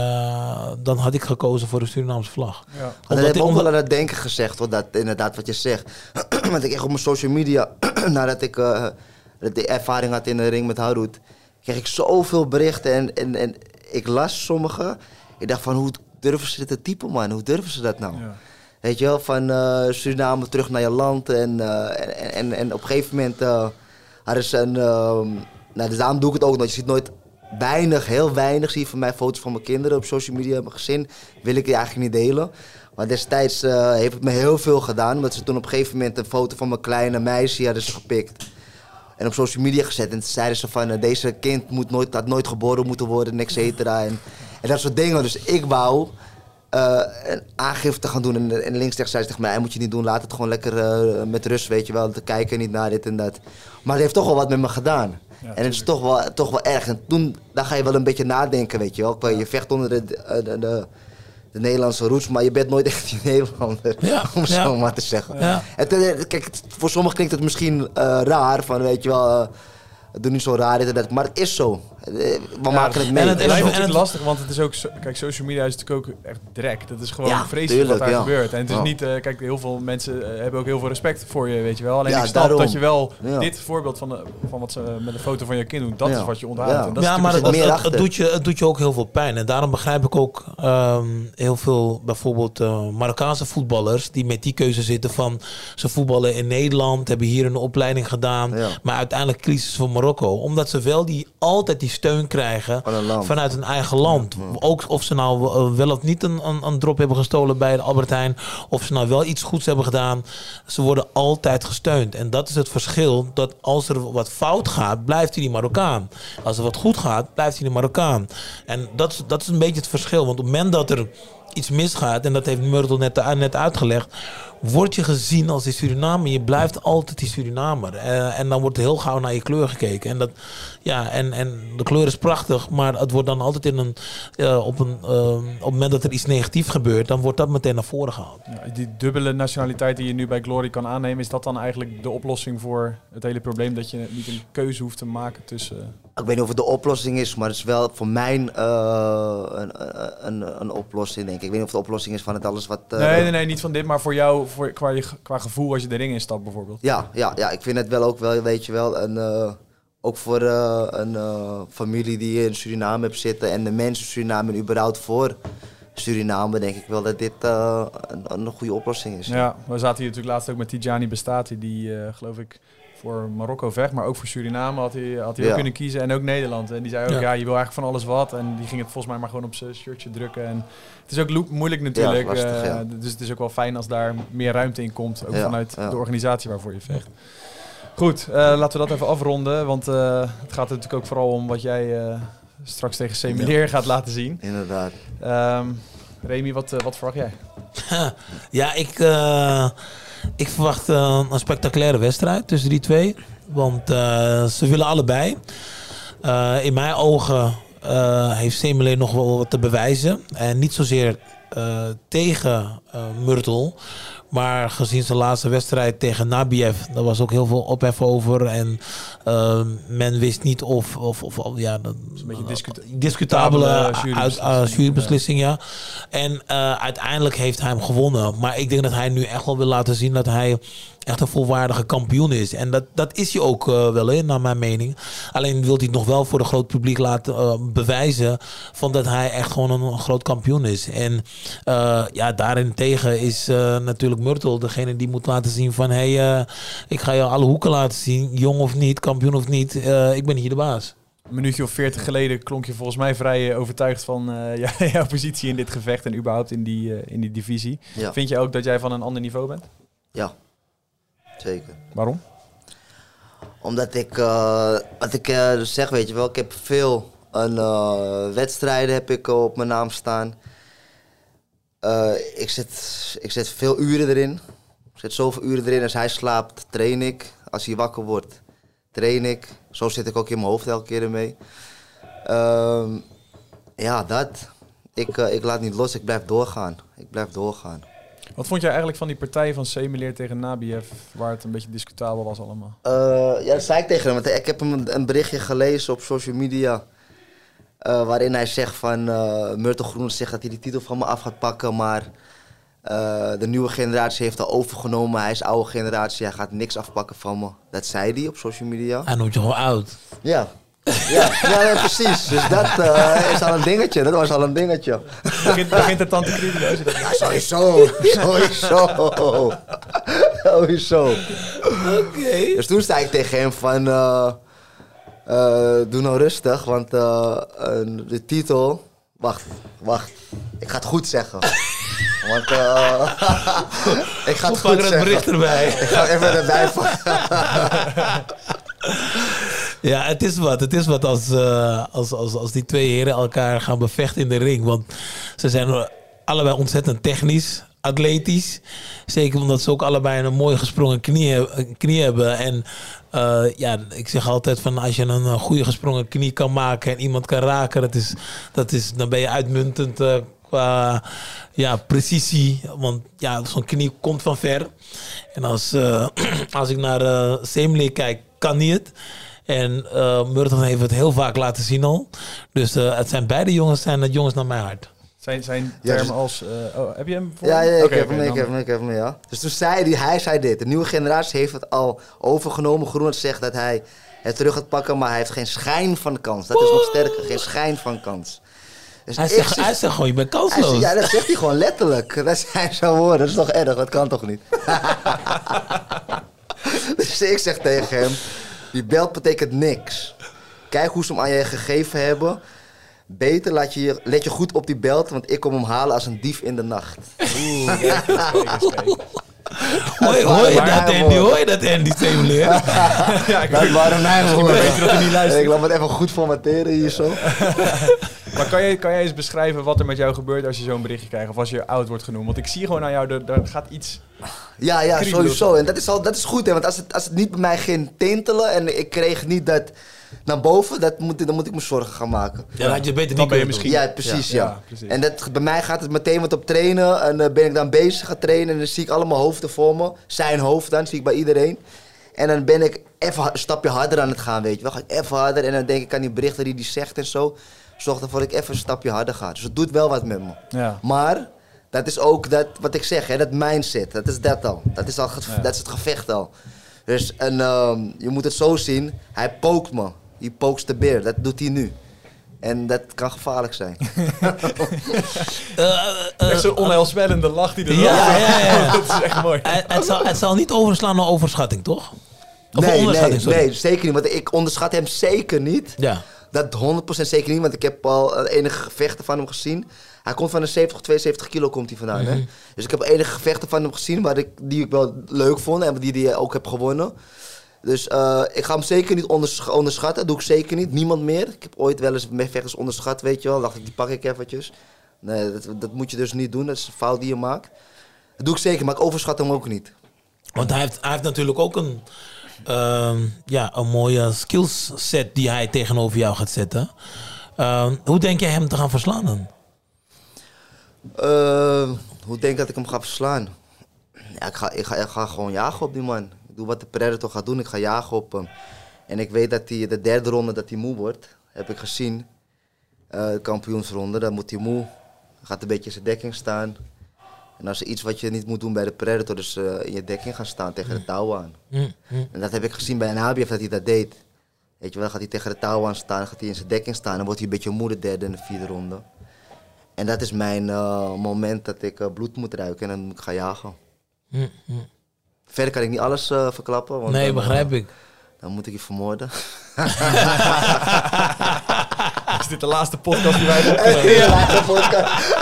H: uh, dan had ik gekozen voor de Surinaamse vlag.
G: Ja. Dat heb ik ook wel aan het denken gezegd, hoor, dat inderdaad wat je zegt. Want ik echt op mijn social media, nadat ik uh, de ervaring had in de ring met Haroud, kreeg ik zoveel berichten en, en, en ik las sommige. Ik dacht van, hoe durven ze dit te typen, man? Hoe durven ze dat nou? Ja. Weet je wel, van uh, Suriname terug naar je land. En, uh, en, en, en op een gegeven moment uh, hadden ze een... Uh, nou, dus daarom doe ik het ook nog. Je ziet nooit weinig, heel weinig, zie je van mij foto's van mijn kinderen op social media. Mijn gezin wil ik die eigenlijk niet delen. Maar destijds uh, heeft het me heel veel gedaan. Omdat ze toen op een gegeven moment een foto van mijn kleine meisje hadden ze gepikt. En op social media gezet. En toen zeiden ze van, uh, deze kind moet nooit, had nooit geboren moeten worden, et cetera. En, en dat soort dingen. Dus ik wou... Uh, een aangifte gaan doen. En, en links zei ze tegen mij, hij moet je niet doen, laat het gewoon lekker uh, met rust, weet je wel, te kijken, niet naar dit en dat. Maar het heeft toch wel wat met me gedaan. Ja, en het is toch wel, toch wel erg. En toen, dan ga je wel een beetje nadenken, weet je wel. Je vecht onder de, de, de, de Nederlandse roots, maar je bent nooit echt die Nederlander, ja, om ja. zo maar te zeggen. Ja. En ten, kijk, voor sommigen klinkt het misschien uh, raar, van weet je wel... Uh, doe niet zo raar dit en dat, maar het is zo. We ja, maken het mee.
F: En het is natuurlijk lastig, want het is ook... Kijk, social media is natuurlijk ook echt drek. Dat is gewoon ja, vreselijk tuurlijk, wat daar ja. gebeurt. En het is ja. niet... Uh, kijk, heel veel mensen uh, hebben ook heel veel respect voor je, weet je wel. Alleen ja, ik snap daarom. dat je wel... Ja. Dit voorbeeld van, de, van wat ze met een foto van je kind doen, dat ja. is wat je onthoudt. Ja, en dat
H: ja
F: is
H: maar het, het, het, doet je, het doet je ook heel veel pijn. En daarom begrijp ik ook um, heel veel bijvoorbeeld uh, Marokkaanse voetballers die met die keuze zitten van ze voetballen in Nederland, hebben hier een opleiding gedaan, ja. maar uiteindelijk kiezen ze voor Marokko. Omdat ze wel die, altijd die steun krijgen Van vanuit hun eigen land. Ja, ja. Ook of ze nou uh, wel of niet een, een, een drop hebben gestolen bij de Albert Heijn, of ze nou wel iets goeds hebben gedaan. Ze worden altijd gesteund. En dat is het verschil, dat als er wat fout gaat, blijft hij die Marokkaan. Als er wat goed gaat, blijft hij die Marokkaan. En dat, dat is een beetje het verschil. Want op het moment dat er iets misgaat, en dat heeft Myrtle net, net uitgelegd, word je gezien als die Surinamer. Je blijft altijd die Surinamer. Uh, en dan wordt er heel gauw naar je kleur gekeken. En, dat, ja, en, en de kleur is prachtig, maar het wordt dan altijd in een, uh, op, een, uh, op het moment dat er iets negatiefs gebeurt, dan wordt dat meteen naar voren gehaald.
F: Ja, die dubbele nationaliteit die je nu bij Glory kan aannemen, is dat dan eigenlijk de oplossing voor het hele probleem dat je niet een keuze hoeft te maken tussen...
G: Ik weet niet of het de oplossing is, maar het is wel voor mij uh, een, een, een oplossing, denk ik. Ik weet niet of het de oplossing is van het alles wat... Uh,
F: nee, nee, nee, niet van dit, maar voor jou, voor, qua, je, qua gevoel als je de ring instapt bijvoorbeeld.
G: Ja, ja, ja, ik vind het wel ook wel, weet je wel, een, uh, ook voor uh, een uh, familie die in Suriname heeft zitten en de mensen in Suriname en überhaupt voor Suriname, denk ik wel dat dit uh, een, een goede oplossing is.
F: Ja, we zaten hier natuurlijk laatst ook met Tidjani Bestati, die uh, geloof ik voor Marokko vecht, maar ook voor Suriname had hij, had hij ja. ook kunnen kiezen en ook Nederland. En die zei ook, ja. ja, je wil eigenlijk van alles wat. En die ging het volgens mij maar gewoon op zijn shirtje drukken. En het is ook lo- moeilijk natuurlijk. Ja, lastig, uh, ja. Dus het is ook wel fijn als daar meer ruimte in komt, ook ja, vanuit ja. de organisatie waarvoor je vecht. Goed, uh, laten we dat even afronden, want uh, het gaat natuurlijk ook vooral om wat jij uh, straks tegen Semeleer ja. gaat laten zien.
G: Inderdaad.
F: Um, Remy, wat, uh, wat verwacht jij?
H: Ja, ik... Uh... Ik verwacht uh, een spectaculaire wedstrijd tussen die twee. Want uh, ze willen allebei. Uh, in mijn ogen uh, heeft Semeleer nog wel wat te bewijzen. En niet zozeer uh, tegen uh, Myrtle. Maar gezien zijn laatste wedstrijd tegen Nabiev, daar was ook heel veel ophef over. En uh, men wist niet of... of, of ja, dat is een beetje discuta- discutabele jurybeslissing. Uh, jurybeslissing, ja. En uh, uiteindelijk heeft hij hem gewonnen. Maar ik denk dat hij nu echt wel wil laten zien dat hij echt een volwaardige kampioen is. En dat, dat is hij ook uh, wel, hè, naar mijn mening. Alleen wil hij het nog wel voor een groot publiek laten uh, bewijzen van dat hij echt gewoon een, een groot kampioen is. En uh, ja, daarentegen is uh, natuurlijk Murtel degene die moet laten zien van hé, hey, uh, ik ga je alle hoeken laten zien, jong of niet, kampioen of niet, uh, ik ben hier de baas.
F: Een minuutje of veertig geleden klonk je volgens mij vrij overtuigd van uh, jouw positie in dit gevecht en überhaupt in die, uh, in die divisie. Ja. Vind je ook dat jij van een ander niveau bent?
G: Ja, zeker.
F: Waarom?
G: Omdat ik, uh, wat ik uh, zeg, weet je wel, ik heb veel een, uh, wedstrijden heb ik op mijn naam staan. Uh, ik, zet, ik zet veel uren erin. Ik zet zoveel uren erin. Als hij slaapt, train ik. Als hij wakker wordt, train ik. Zo zit ik ook in mijn hoofd elke keer ermee. Uh, ja, dat. Ik, uh, ik laat niet los, ik blijf doorgaan. Ik blijf doorgaan.
F: Wat vond jij eigenlijk van die partij van Semeleer tegen Nabiev, waar het een beetje discutabel was allemaal?
G: Uh, ja, dat zei ik tegen hem. Want ik heb hem een berichtje gelezen op social media. Uh, waarin hij zegt van, uh, Murtel Groenart zegt dat hij die titel van me af gaat pakken. Maar uh, de nieuwe generatie heeft al overgenomen. Hij is oude generatie, hij gaat niks afpakken van me. Dat zei hij op social media.
H: Hij noemt je gewoon oud.
G: Ja. Ja, ja, ja, precies. Dus dat uh, is al een dingetje. Dat was al een dingetje.
F: Begint, begint het dan te kriebelen als je dat...
G: Ja, sowieso. Sowieso. Sowieso.
H: Oké. Okay.
G: Dus toen zei ik tegen hem van... Uh, uh, doe nou rustig, want uh, uh, de titel... Wacht, wacht. Ik ga het goed zeggen. Want uh, ik ga het goed zeggen.
H: Pak er het bericht erbij.
G: Ik ga even erbij pakken.
H: Ja, het is wat. Het is wat als, uh, als, als, als die twee heren elkaar gaan bevechten in de ring. Want ze zijn allebei ontzettend technisch, atletisch. Zeker omdat ze ook allebei een mooi gesprongen knie, knie hebben. En uh, ja, ik zeg altijd van als je een goede gesprongen knie kan maken en iemand kan raken, dat is, dat is, dan ben je uitmuntend uh, qua ja, precisie. Want ja, zo'n knie komt van ver. En als, uh, als ik naar uh, Semeleer kijk, kan hij het. En uh, Murtel heeft het heel vaak laten zien al. Dus uh, het zijn beide jongens, zijn het jongens naar mijn hart.
F: Zijn, zijn termen ja, als... Uh, oh, heb je hem voor?
G: Ja, ja, ik,
F: okay,
G: heb
F: okay,
G: hem,
F: dan...
G: ik heb hem, ik heb hem, ja. Dus toen zei hij, hij zei dit. De nieuwe generatie heeft het al overgenomen. Groenart zegt dat hij het terug gaat pakken, maar hij heeft geen schijn van kans. Dat is nog sterker, geen schijn van kans.
H: Dus hij, zegt, zeg, hij zegt gewoon, je bent kansloos.
G: Zegt, ja, dat zegt hij gewoon letterlijk. Dat zijn zijn woorden. Dat is toch erg, dat kan toch niet? Dus ik zeg tegen hem... Die belt betekent niks. Kijk hoe ze hem aan je gegeven hebben. Beter laat je, let je goed op die belt, want ik kom hem halen als een dief in de nacht. Oeh, kijk eens, kijk eens, kijk eens.
H: Hoor, hoor je dat, Andy? Hoor je dat, Andy Semeleer?
G: Ja, ik dat waren mijn woorden. Ik weet dat hij niet luistert. Ik laat me het even goed formateren hier zo.
F: Maar kan jij, kan jij eens beschrijven wat er met jou gebeurt als je zo'n berichtje krijgt of als je oud wordt genoemd? Want ik zie gewoon aan jou, er, er gaat iets...
G: Ja, ja, sowieso. En dat is, al, dat is goed, hè. Want als het, als het niet bij mij ging tintelen en ik kreeg niet dat naar boven, dat moet, dan moet ik me zorgen gaan maken.
H: Ja, dan had je beter
G: niet
H: kunnen
G: misschien. Ja, precies, ja. ja. ja precies. En dat, bij mij gaat het meteen wat op trainen en dan uh, ben ik dan bezig gaan trainen en dan zie ik allemaal hoofden voor me. Zijn hoofd dan, zie ik bij iedereen. En dan ben ik even een stapje harder aan het gaan, weet je wel. Ga ik even harder en dan denk ik aan die berichten die die zegt en zo. Zorg ervoor dat ik even een stapje harder ga. Dus het doet wel wat met me.
F: Ja.
G: Maar dat is ook dat, wat ik zeg, hè, dat mindset. Dat is dat al. Dat is, al
F: Ja.
G: dat is het gevecht al. Dus en, um, je moet het zo zien. Hij pookt me. He pokes the bear. Dat doet hij nu. En dat kan gevaarlijk zijn.
H: uh, uh,
F: echt zo'n onheilspellende lach die er
H: ja, ja, ja, ja.
F: Dat is echt mooi.
H: Het, het, zal, het zal niet overslaan naar overschatting, toch? Of
G: nee,
H: onderschatting,
G: nee, nee, zeker niet. Want ik onderschat hem zeker niet.
H: Ja.
G: Dat honderd procent zeker niet, want ik heb al enige gevechten van hem gezien. Hij komt van een zeventig, tweeënzeventig kilo komt hij vandaan. Mm-hmm. Hè? Dus ik heb enige gevechten van hem gezien waar ik, die ik wel leuk vond en die hij ook heb gewonnen. Dus uh, ik ga hem zeker niet ondersch- onderschatten. Dat doe ik zeker niet. Niemand meer. Ik heb ooit wel eens vechters onderschat, weet je wel. Dacht ik, die pak ik eventjes. Nee, dat, dat moet je dus niet doen. Dat is een fout die je maakt. Dat doe ik zeker, maar ik overschat hem ook niet.
H: Want hij heeft, hij heeft natuurlijk ook een, uh, ja, een mooie skillset die hij tegenover jou gaat zetten. Uh, hoe denk jij hem te gaan verslaan dan?
G: Uh, hoe denk ik dat ik hem ga verslaan? Ja, ik, ga, ik, ga, ik ga gewoon jagen op die man. Ik doe wat de Predator gaat doen, ik ga jagen op hem. En ik weet dat hij de derde ronde dat hij moe wordt, heb ik gezien. Uh, de kampioensronde, dan moet hij moe. Hij gaat een beetje in zijn dekking staan. En als er iets wat je niet moet doen bij de Predator, dus uh, in je dekking gaan staan tegen de touw aan.
H: Mm, mm.
G: En dat heb ik gezien bij een H B F dat hij dat deed. Weet je wel, dan gaat hij tegen de touw aan staan, dan gaat hij in zijn dekking staan, dan wordt hij een beetje moe de derde en de vierde ronde. En dat is mijn uh, moment dat ik uh, bloed moet ruiken en dan moet ik gaan jagen.
H: Mm, mm.
G: Verder kan ik niet alles uh, verklappen. Want
H: nee,
G: dan,
H: begrijp
G: uh,
H: ik.
G: Dan moet ik je vermoorden.
F: Is dit de laatste podcast die wij hebben?
G: De laatste podcast.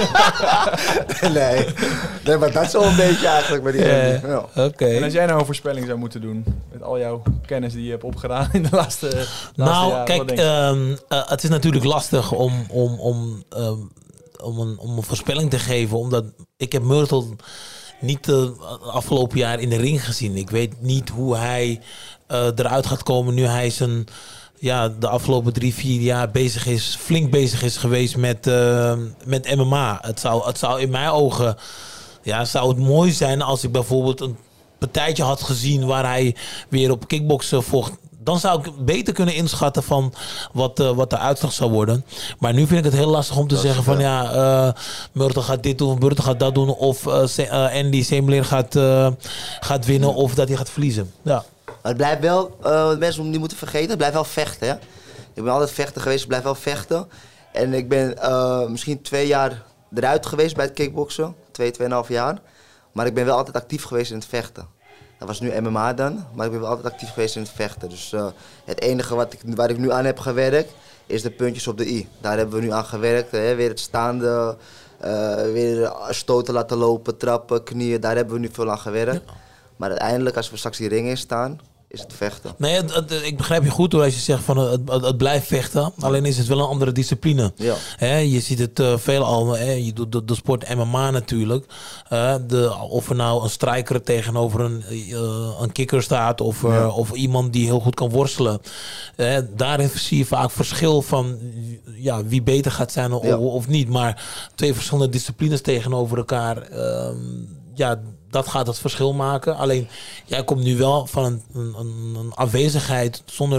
G: nee. nee, maar dat is wel een beetje eigenlijk bij die
H: uh,
G: ja.
H: Oké. Okay.
F: En als jij nou een voorspelling zou moeten doen, met al jouw kennis die je hebt opgedaan in de laatste, laatste
H: nou,
F: jaren,
H: kijk, um, uh, het is natuurlijk lastig om, om, om, um, om, een, om een voorspelling te geven, omdat ik heb Myrtle niet uh, afgelopen jaar in de ring gezien. Ik weet niet hoe hij uh, eruit gaat komen nu hij zijn, ja, de afgelopen drie, vier jaar bezig is, flink bezig is geweest met, uh, met M M A. Het zou, het zou in mijn ogen, ja, zou het mooi zijn als ik bijvoorbeeld een partijtje had gezien waar hij weer op kickboksen vocht. Dan zou ik beter kunnen inschatten van wat, uh, wat de uitslag zou worden. Maar nu vind ik het heel lastig om te dat zeggen van ja, uh, Myrtle gaat dit doen, Myrtle gaat dat doen. Of uh, uh, Andy Semler gaat, uh, gaat winnen ja. of dat hij gaat verliezen. Ja.
G: Maar het blijft wel, uh, mensen niet moeten vergeten, het blijft wel vechten. Hè? Ik ben altijd vechter geweest, ik blijf wel vechten. En ik ben uh, misschien twee jaar eruit geweest bij het kickboksen. Twee, tweeënhalf jaar. Maar ik ben wel altijd actief geweest in het vechten. Dat was nu M M A dan, maar ik ben wel altijd actief geweest in het vechten. Dus uh, het enige wat ik, waar ik nu aan heb gewerkt, is de puntjes op de i. Daar hebben we nu aan gewerkt. Hè? Weer het staande, uh, weer stoten laten lopen, trappen, knieën. Daar hebben we nu veel aan gewerkt. Ja. Maar uiteindelijk, als we straks die ring in staan, is het vechten.
H: Nee, het, het, ik begrijp je goed hoor als je zegt van het, het, het blijft vechten. Alleen is het wel een andere discipline.
G: Ja.
H: He, je ziet het uh, veelal. He, je doet de, de sport M M A natuurlijk. Uh, de, of er nou een strijker tegenover een, uh, een kikker staat. Of, uh, ja. of iemand die heel goed kan worstelen. Uh, daarin zie je vaak verschil van ja, wie beter gaat zijn of, ja. of niet. Maar twee verschillende disciplines tegenover elkaar. Uh, ja, dat gaat het verschil maken. Alleen, jij komt nu wel van een, een, een afwezigheid zonder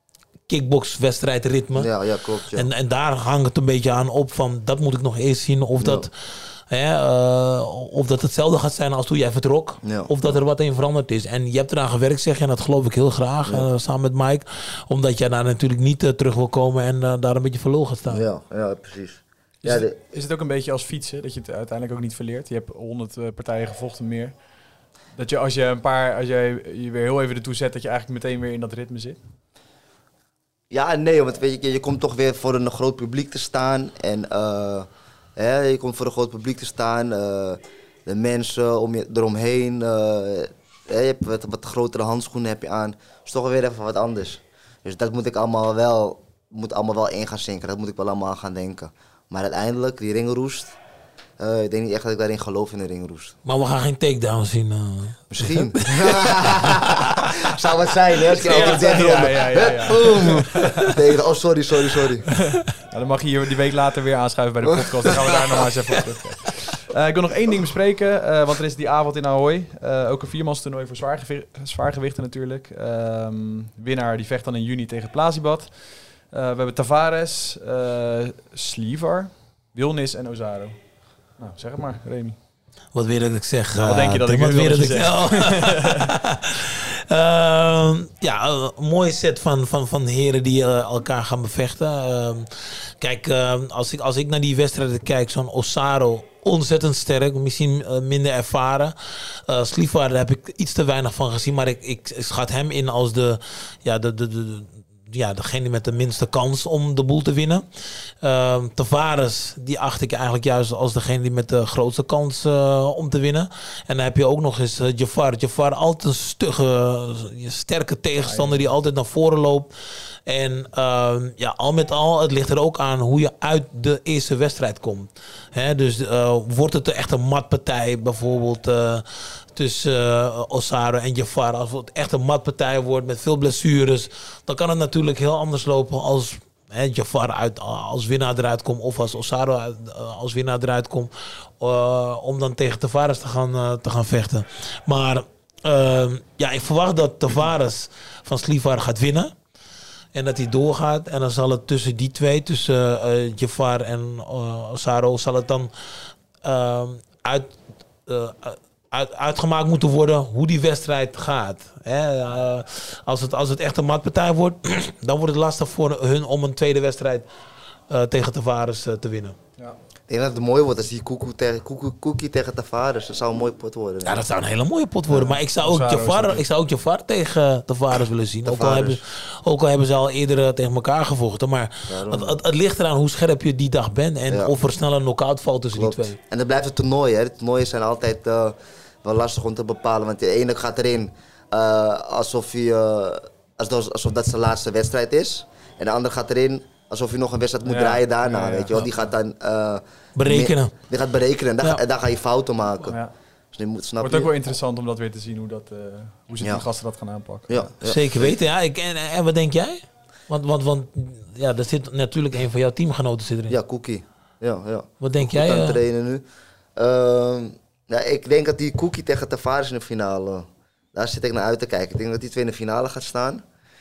H: kickboxwedstrijdritme.
G: Ja, ja, klopt. Ja.
H: En, en daar hangt het een beetje aan op van, dat moet ik nog eerst zien. Of, ja. dat, hè, uh, of dat hetzelfde gaat zijn als toen jij vertrok. Ja. Of dat er wat in veranderd is. En je hebt eraan gewerkt, zeg je, en dat geloof ik heel graag, ja. uh, samen met Mike. Omdat jij daar natuurlijk niet uh, terug wil komen en uh, daar een beetje voor lul gaat staan.
G: Ja, ja, precies.
F: Is, ja, de... is het ook een beetje als fietsen, dat je het uiteindelijk ook niet verleert? Je hebt honderd uh, partijen gevochten meer. Dat je als je een paar, als jij je weer heel even ertoe zet, dat je eigenlijk meteen weer in dat ritme zit?
G: Ja en nee, want weet je, je komt toch weer voor een groot publiek te staan. En uh, hè, je komt voor een groot publiek te staan. Uh, de mensen om je, eromheen. Uh, je hebt wat, wat grotere handschoenen heb je aan. Dat is toch weer even wat anders. Dus dat moet ik allemaal wel, moet allemaal wel in gaan zinken. Dat moet ik wel allemaal aan gaan denken. Maar uiteindelijk, die ringroest, uh, ik denk niet echt dat ik daarin geloof in de ringroest.
H: Maar we gaan geen takedown zien. Uh...
G: Misschien. Zou wat zijn, hè? Als je
F: ja, ja, ja, ja, ja, ja.
G: Oh, sorry, sorry, sorry.
F: Ja, dan mag je hier die week later weer aanschuiven bij de podcast. Dan gaan we daar nog maar eens even op terug. Uh, ik wil nog één ding bespreken, uh, want er is die avond in Ahoy. Uh, ook een viermanstoernooi voor zwaargewicht, zwaargewichten natuurlijk. Uh, winnaar die vecht dan in juni tegen Plasibat. Uh, we hebben Tavares, uh, Slivar, Wilnis en Ozaro. Nou, zeg het maar, Remy.
H: Wat weer dat ik zeg?
F: Nou, wat denk je dat ik weer dat ik zeg?
H: Oh. uh, ja, een mooie set van, van, van heren die uh, elkaar gaan bevechten. Uh, kijk, uh, als, ik, als ik naar die wedstrijden kijk, zo'n Ozaro, ontzettend sterk, misschien uh, minder ervaren. Uh, Slivar, daar heb ik iets te weinig van gezien, maar ik, ik, ik schat hem in als de, ja, de, de, de ja, degene met de minste kans om de boel te winnen. Uh, Tavares, die acht ik eigenlijk juist als degene die met de grootste kans uh, om te winnen. En dan heb je ook nog eens uh, Jafar. Jafar, altijd een stugge, uh, sterke tegenstander die altijd naar voren loopt. En uh, ja, al met al, het ligt er ook aan hoe je uit de eerste wedstrijd komt. Hè, dus uh, wordt het echt een matpartij bijvoorbeeld uh, tussen uh, Ozaro en Jafar. Als het echt een matpartij wordt met veel blessures, dan kan het natuurlijk heel anders lopen als hè, Jafar uit, als winnaar eruit komt of als Ozaro uit, uh, als winnaar eruit komt. Uh, om dan tegen Tavares te gaan, uh, te gaan vechten. Maar uh, ja, ik verwacht dat Tavares van Slivar gaat winnen. En dat hij doorgaat. En dan zal het tussen die twee, tussen uh, Jafar en uh, Ozaro, zal het dan uh, uit, uh, uit, uitgemaakt moeten worden hoe die wedstrijd gaat. Hè? Uh, als, het, als het echt een matpartij wordt, dan wordt het lastig voor hun om een tweede wedstrijd uh, tegen Tavares uh, te winnen.
G: Ja. Ik denk dat het mooi wordt als die Koekoe tegen, Koekoe, Koekie tegen Tavares. Dat zou een mooie pot worden.
H: Ja, dat zou een hele mooie pot worden. Ja, maar ik zou ook Jafar, ik zou ook Jafar tegen uh, Tavares willen zien. Ook al, hebben, ook al hebben ze al eerder uh, tegen elkaar gevochten. Maar ja, het, het, het ligt eraan hoe scherp je die dag bent. En ja. of er snel een knock-out valt tussen Klopt. die twee.
G: En dat blijft het toernooi. Hè. De toernooien zijn altijd uh, wel lastig om te bepalen. Want de ene gaat erin uh, alsof, hij, uh, alsof, alsof dat zijn laatste wedstrijd is. En de andere gaat erin alsof je nog een wedstrijd moet ja. draaien daarna. Ja, ja, weet je wel. Die gaat dan uh,
H: berekenen.
G: Die gaat berekenen en daar, ja. ga, daar ga je fouten maken. Ja.
F: Dus je moet, snap wordt je? ook wel interessant om dat weer te zien hoe, dat, uh, hoe ze ja. die gasten dat gaan aanpakken.
G: Ja. Ja.
H: Zeker weten. Ja. Ik, en, en wat denk jij? Want, want, want ja, er zit natuurlijk een van jouw teamgenoten zit erin.
G: Ja, Cookie. Ja, ja.
H: Wat denk jij?
G: aan het trainen nu. Uh, ja, ik denk dat die Cookie tegen Tavares in de finale, daar zit ik naar uit te kijken. Ik denk dat die twee in de finale gaat staan.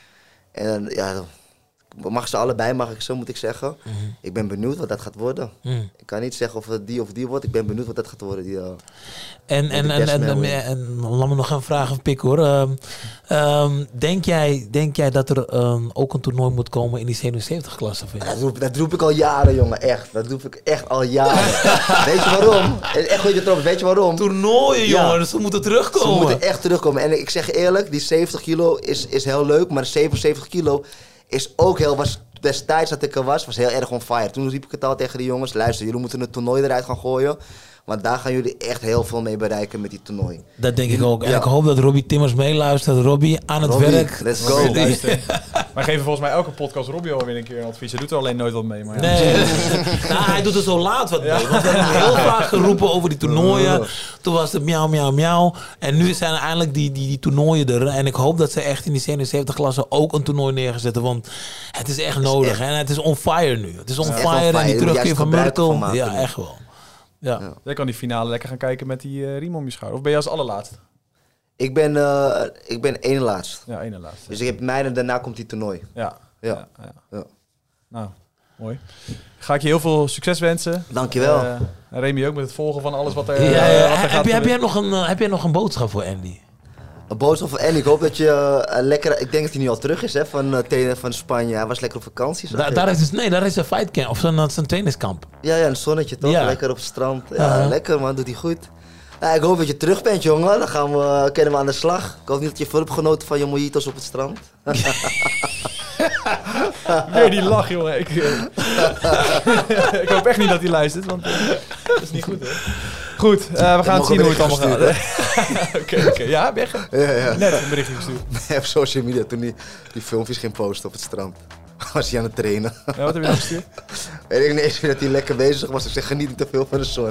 G: En ja, mag ze allebei, mag ik zo moet ik zeggen. Mm-hmm. Ik ben benieuwd wat dat gaat worden. Mm. Ik kan niet zeggen of het die of die wordt. Ik ben benieuwd wat dat gaat worden. Die, uh,
H: en, en, en, en, en, en laat me nog een vraag of pik hoor. Uh, um, denk, jij, denk jij dat er um, ook een toernooi moet komen in die zevenenzeventig klasse?
G: Dat roep, dat roep ik al jaren, jongen. Echt. Dat roep ik echt al jaren. Weet je waarom? Echt goed, je trots. Weet je waarom?
H: Toernooien, ja. jongen. Dus ze moeten terugkomen.
G: Ze moeten echt terugkomen. En ik zeg je eerlijk, die zeventig kilo is, is heel leuk. Maar de zevenenzeventig kilo is ook heel, was destijds dat ik er was, was heel erg on fire. Toen riep ik het al tegen de jongens, luister, jullie moeten een toernooi eruit gaan gooien. Want daar gaan jullie echt heel veel mee bereiken met die toernooi.
H: Dat denk ik ook. En ja. ik hoop dat Robbie Timmers meeluistert. Robbie, aan het
G: Robbie,
H: werk.
G: Let's go.
F: Wij geven volgens mij elke podcast Robbie alweer een keer een advies. Hij doet er alleen nooit wat mee. Maar ja.
H: Nee, nou, hij doet er zo laat wat mee. Ja. Want we hebben heel vaak geroepen over die toernooien. Toen was het miauw, miauw, miauw. En nu zijn er eindelijk die, die, die toernooien er. En ik hoop dat ze echt in die zevenenzeventig klasse ook een toernooi neerzetten. Want het is echt nodig. Echt, en het is on fire nu. Het is on, ja, fire, on fire. En die terugkeer van Myrtle. Ja, echt wel. Ja.
F: Ja. Jij kan die finale lekker gaan kijken met die uh, riem om je schouder. Of ben je als allerlaatste?
G: Ik ben, uh, ik ben ene laatst.
F: Ja, ene laatste.
G: Dus ik heb mij en daarna komt die toernooi.
F: Ja.
G: Ja.
F: Ja, ja. ja. Nou, mooi. Ga ik je heel veel succes wensen.
G: Dankjewel. Uh,
F: en Remy ook met het volgen van alles wat er,
H: ja, ja.
F: Uh, wat er
H: heb
F: gaat.
H: Je, heb, jij nog een, uh, heb jij nog een boodschap voor Andy?
G: Een boodschap voor Andy. Ik hoop dat je uh, lekker... Ik denk dat hij nu al terug is hè, van, uh, van Spanje. Hij was lekker op vakantie.
H: Da- daar is dus, nee, daar is een fightcamp. Of zo'n, zo'n tenniskamp.
G: Ja, ja, een zonnetje toch? Ja. Lekker op het strand. Ja, uh-huh. Lekker man. Doet hij goed. Ja, ik hoop dat je terug bent, jongen. Dan gaan we, kunnen we aan de slag. Ik hoop niet dat je veel hebt genoten van je mojitos op het strand.
F: Weer die lach, jongen. Ik, ik hoop echt niet dat hij luistert, want uh, dat is niet goed, hè? Goed, uh, we gaan zien hoe het allemaal gaat. Oké, oké. Okay, okay. Ja, weg.
G: Ja, ja.
F: Net een berichtje gestuurd.
G: Nee, op social media, toen die, die filmpjes ging posten op het strand. Was hij aan het trainen.
F: Ja, wat heb je dan gestuurd?
G: Weet ik niet eens meer dat hij lekker bezig was. Ik zeg, geniet niet te veel van de zon.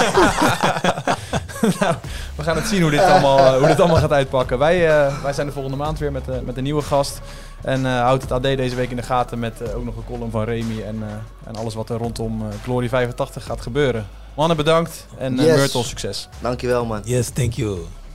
F: Nou, we gaan het zien hoe dit allemaal, uh, hoe dit allemaal gaat uitpakken. Wij, uh, wij zijn de volgende maand weer met, uh, met een nieuwe gast. En uh, houdt het A D deze week in de gaten met uh, ook nog een column van Remy. En, uh, en alles wat er rondom uh, Glory vijfentachtig gaat gebeuren. Mannen, bedankt. En uh, yes. Myrtle, succes.
G: Dankjewel, man.
H: Yes, thank you.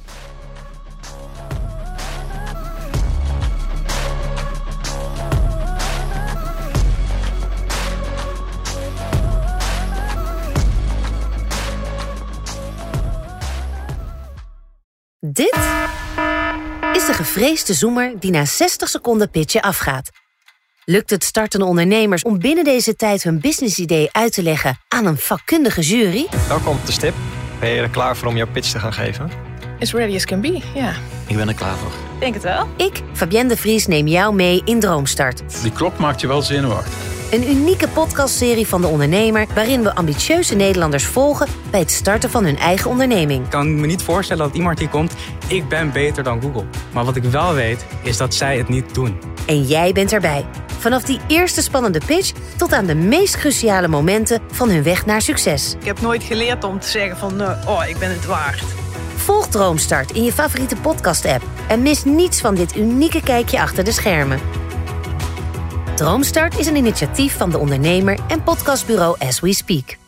L: Dit is de gevreesde zoemer die na zestig seconden pitchen afgaat. Lukt het startende ondernemers om binnen deze tijd hun businessidee uit te leggen aan een vakkundige jury?
M: Welkom op de stip. Ben je er klaar voor om jouw pitch te gaan geven?
N: As ready as can be, ja. Yeah.
M: Ik ben er klaar voor.
N: Denk het wel.
L: Ik, Fabienne de Vries, neem jou mee in Droomstart.
O: Die klok maakt je wel zenuwachtig.
L: Een unieke podcastserie van De Ondernemer, waarin we ambitieuze Nederlanders volgen bij het starten van hun eigen onderneming.
P: Ik kan me niet voorstellen dat iemand hier komt, ik ben beter dan Google. Maar wat ik wel weet, is dat zij het niet doen.
L: En jij bent erbij. Vanaf die eerste spannende pitch tot aan de meest cruciale momenten van hun weg naar succes.
N: Ik heb nooit geleerd om te zeggen van, uh, oh, ik ben het waard.
L: Volg Droomstart in je favoriete podcast-app en mis niets van dit unieke kijkje achter de schermen. Droomstart is een initiatief van De Ondernemer en podcastbureau As We Speak.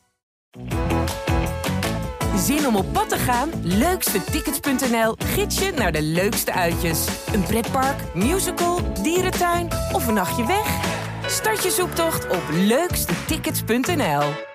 A: Zin om op pad te gaan? leukste tickets punt n l gids je naar de leukste uitjes. Een pretpark, musical, dierentuin of een nachtje weg? Start je zoektocht op leukste tickets punt n l.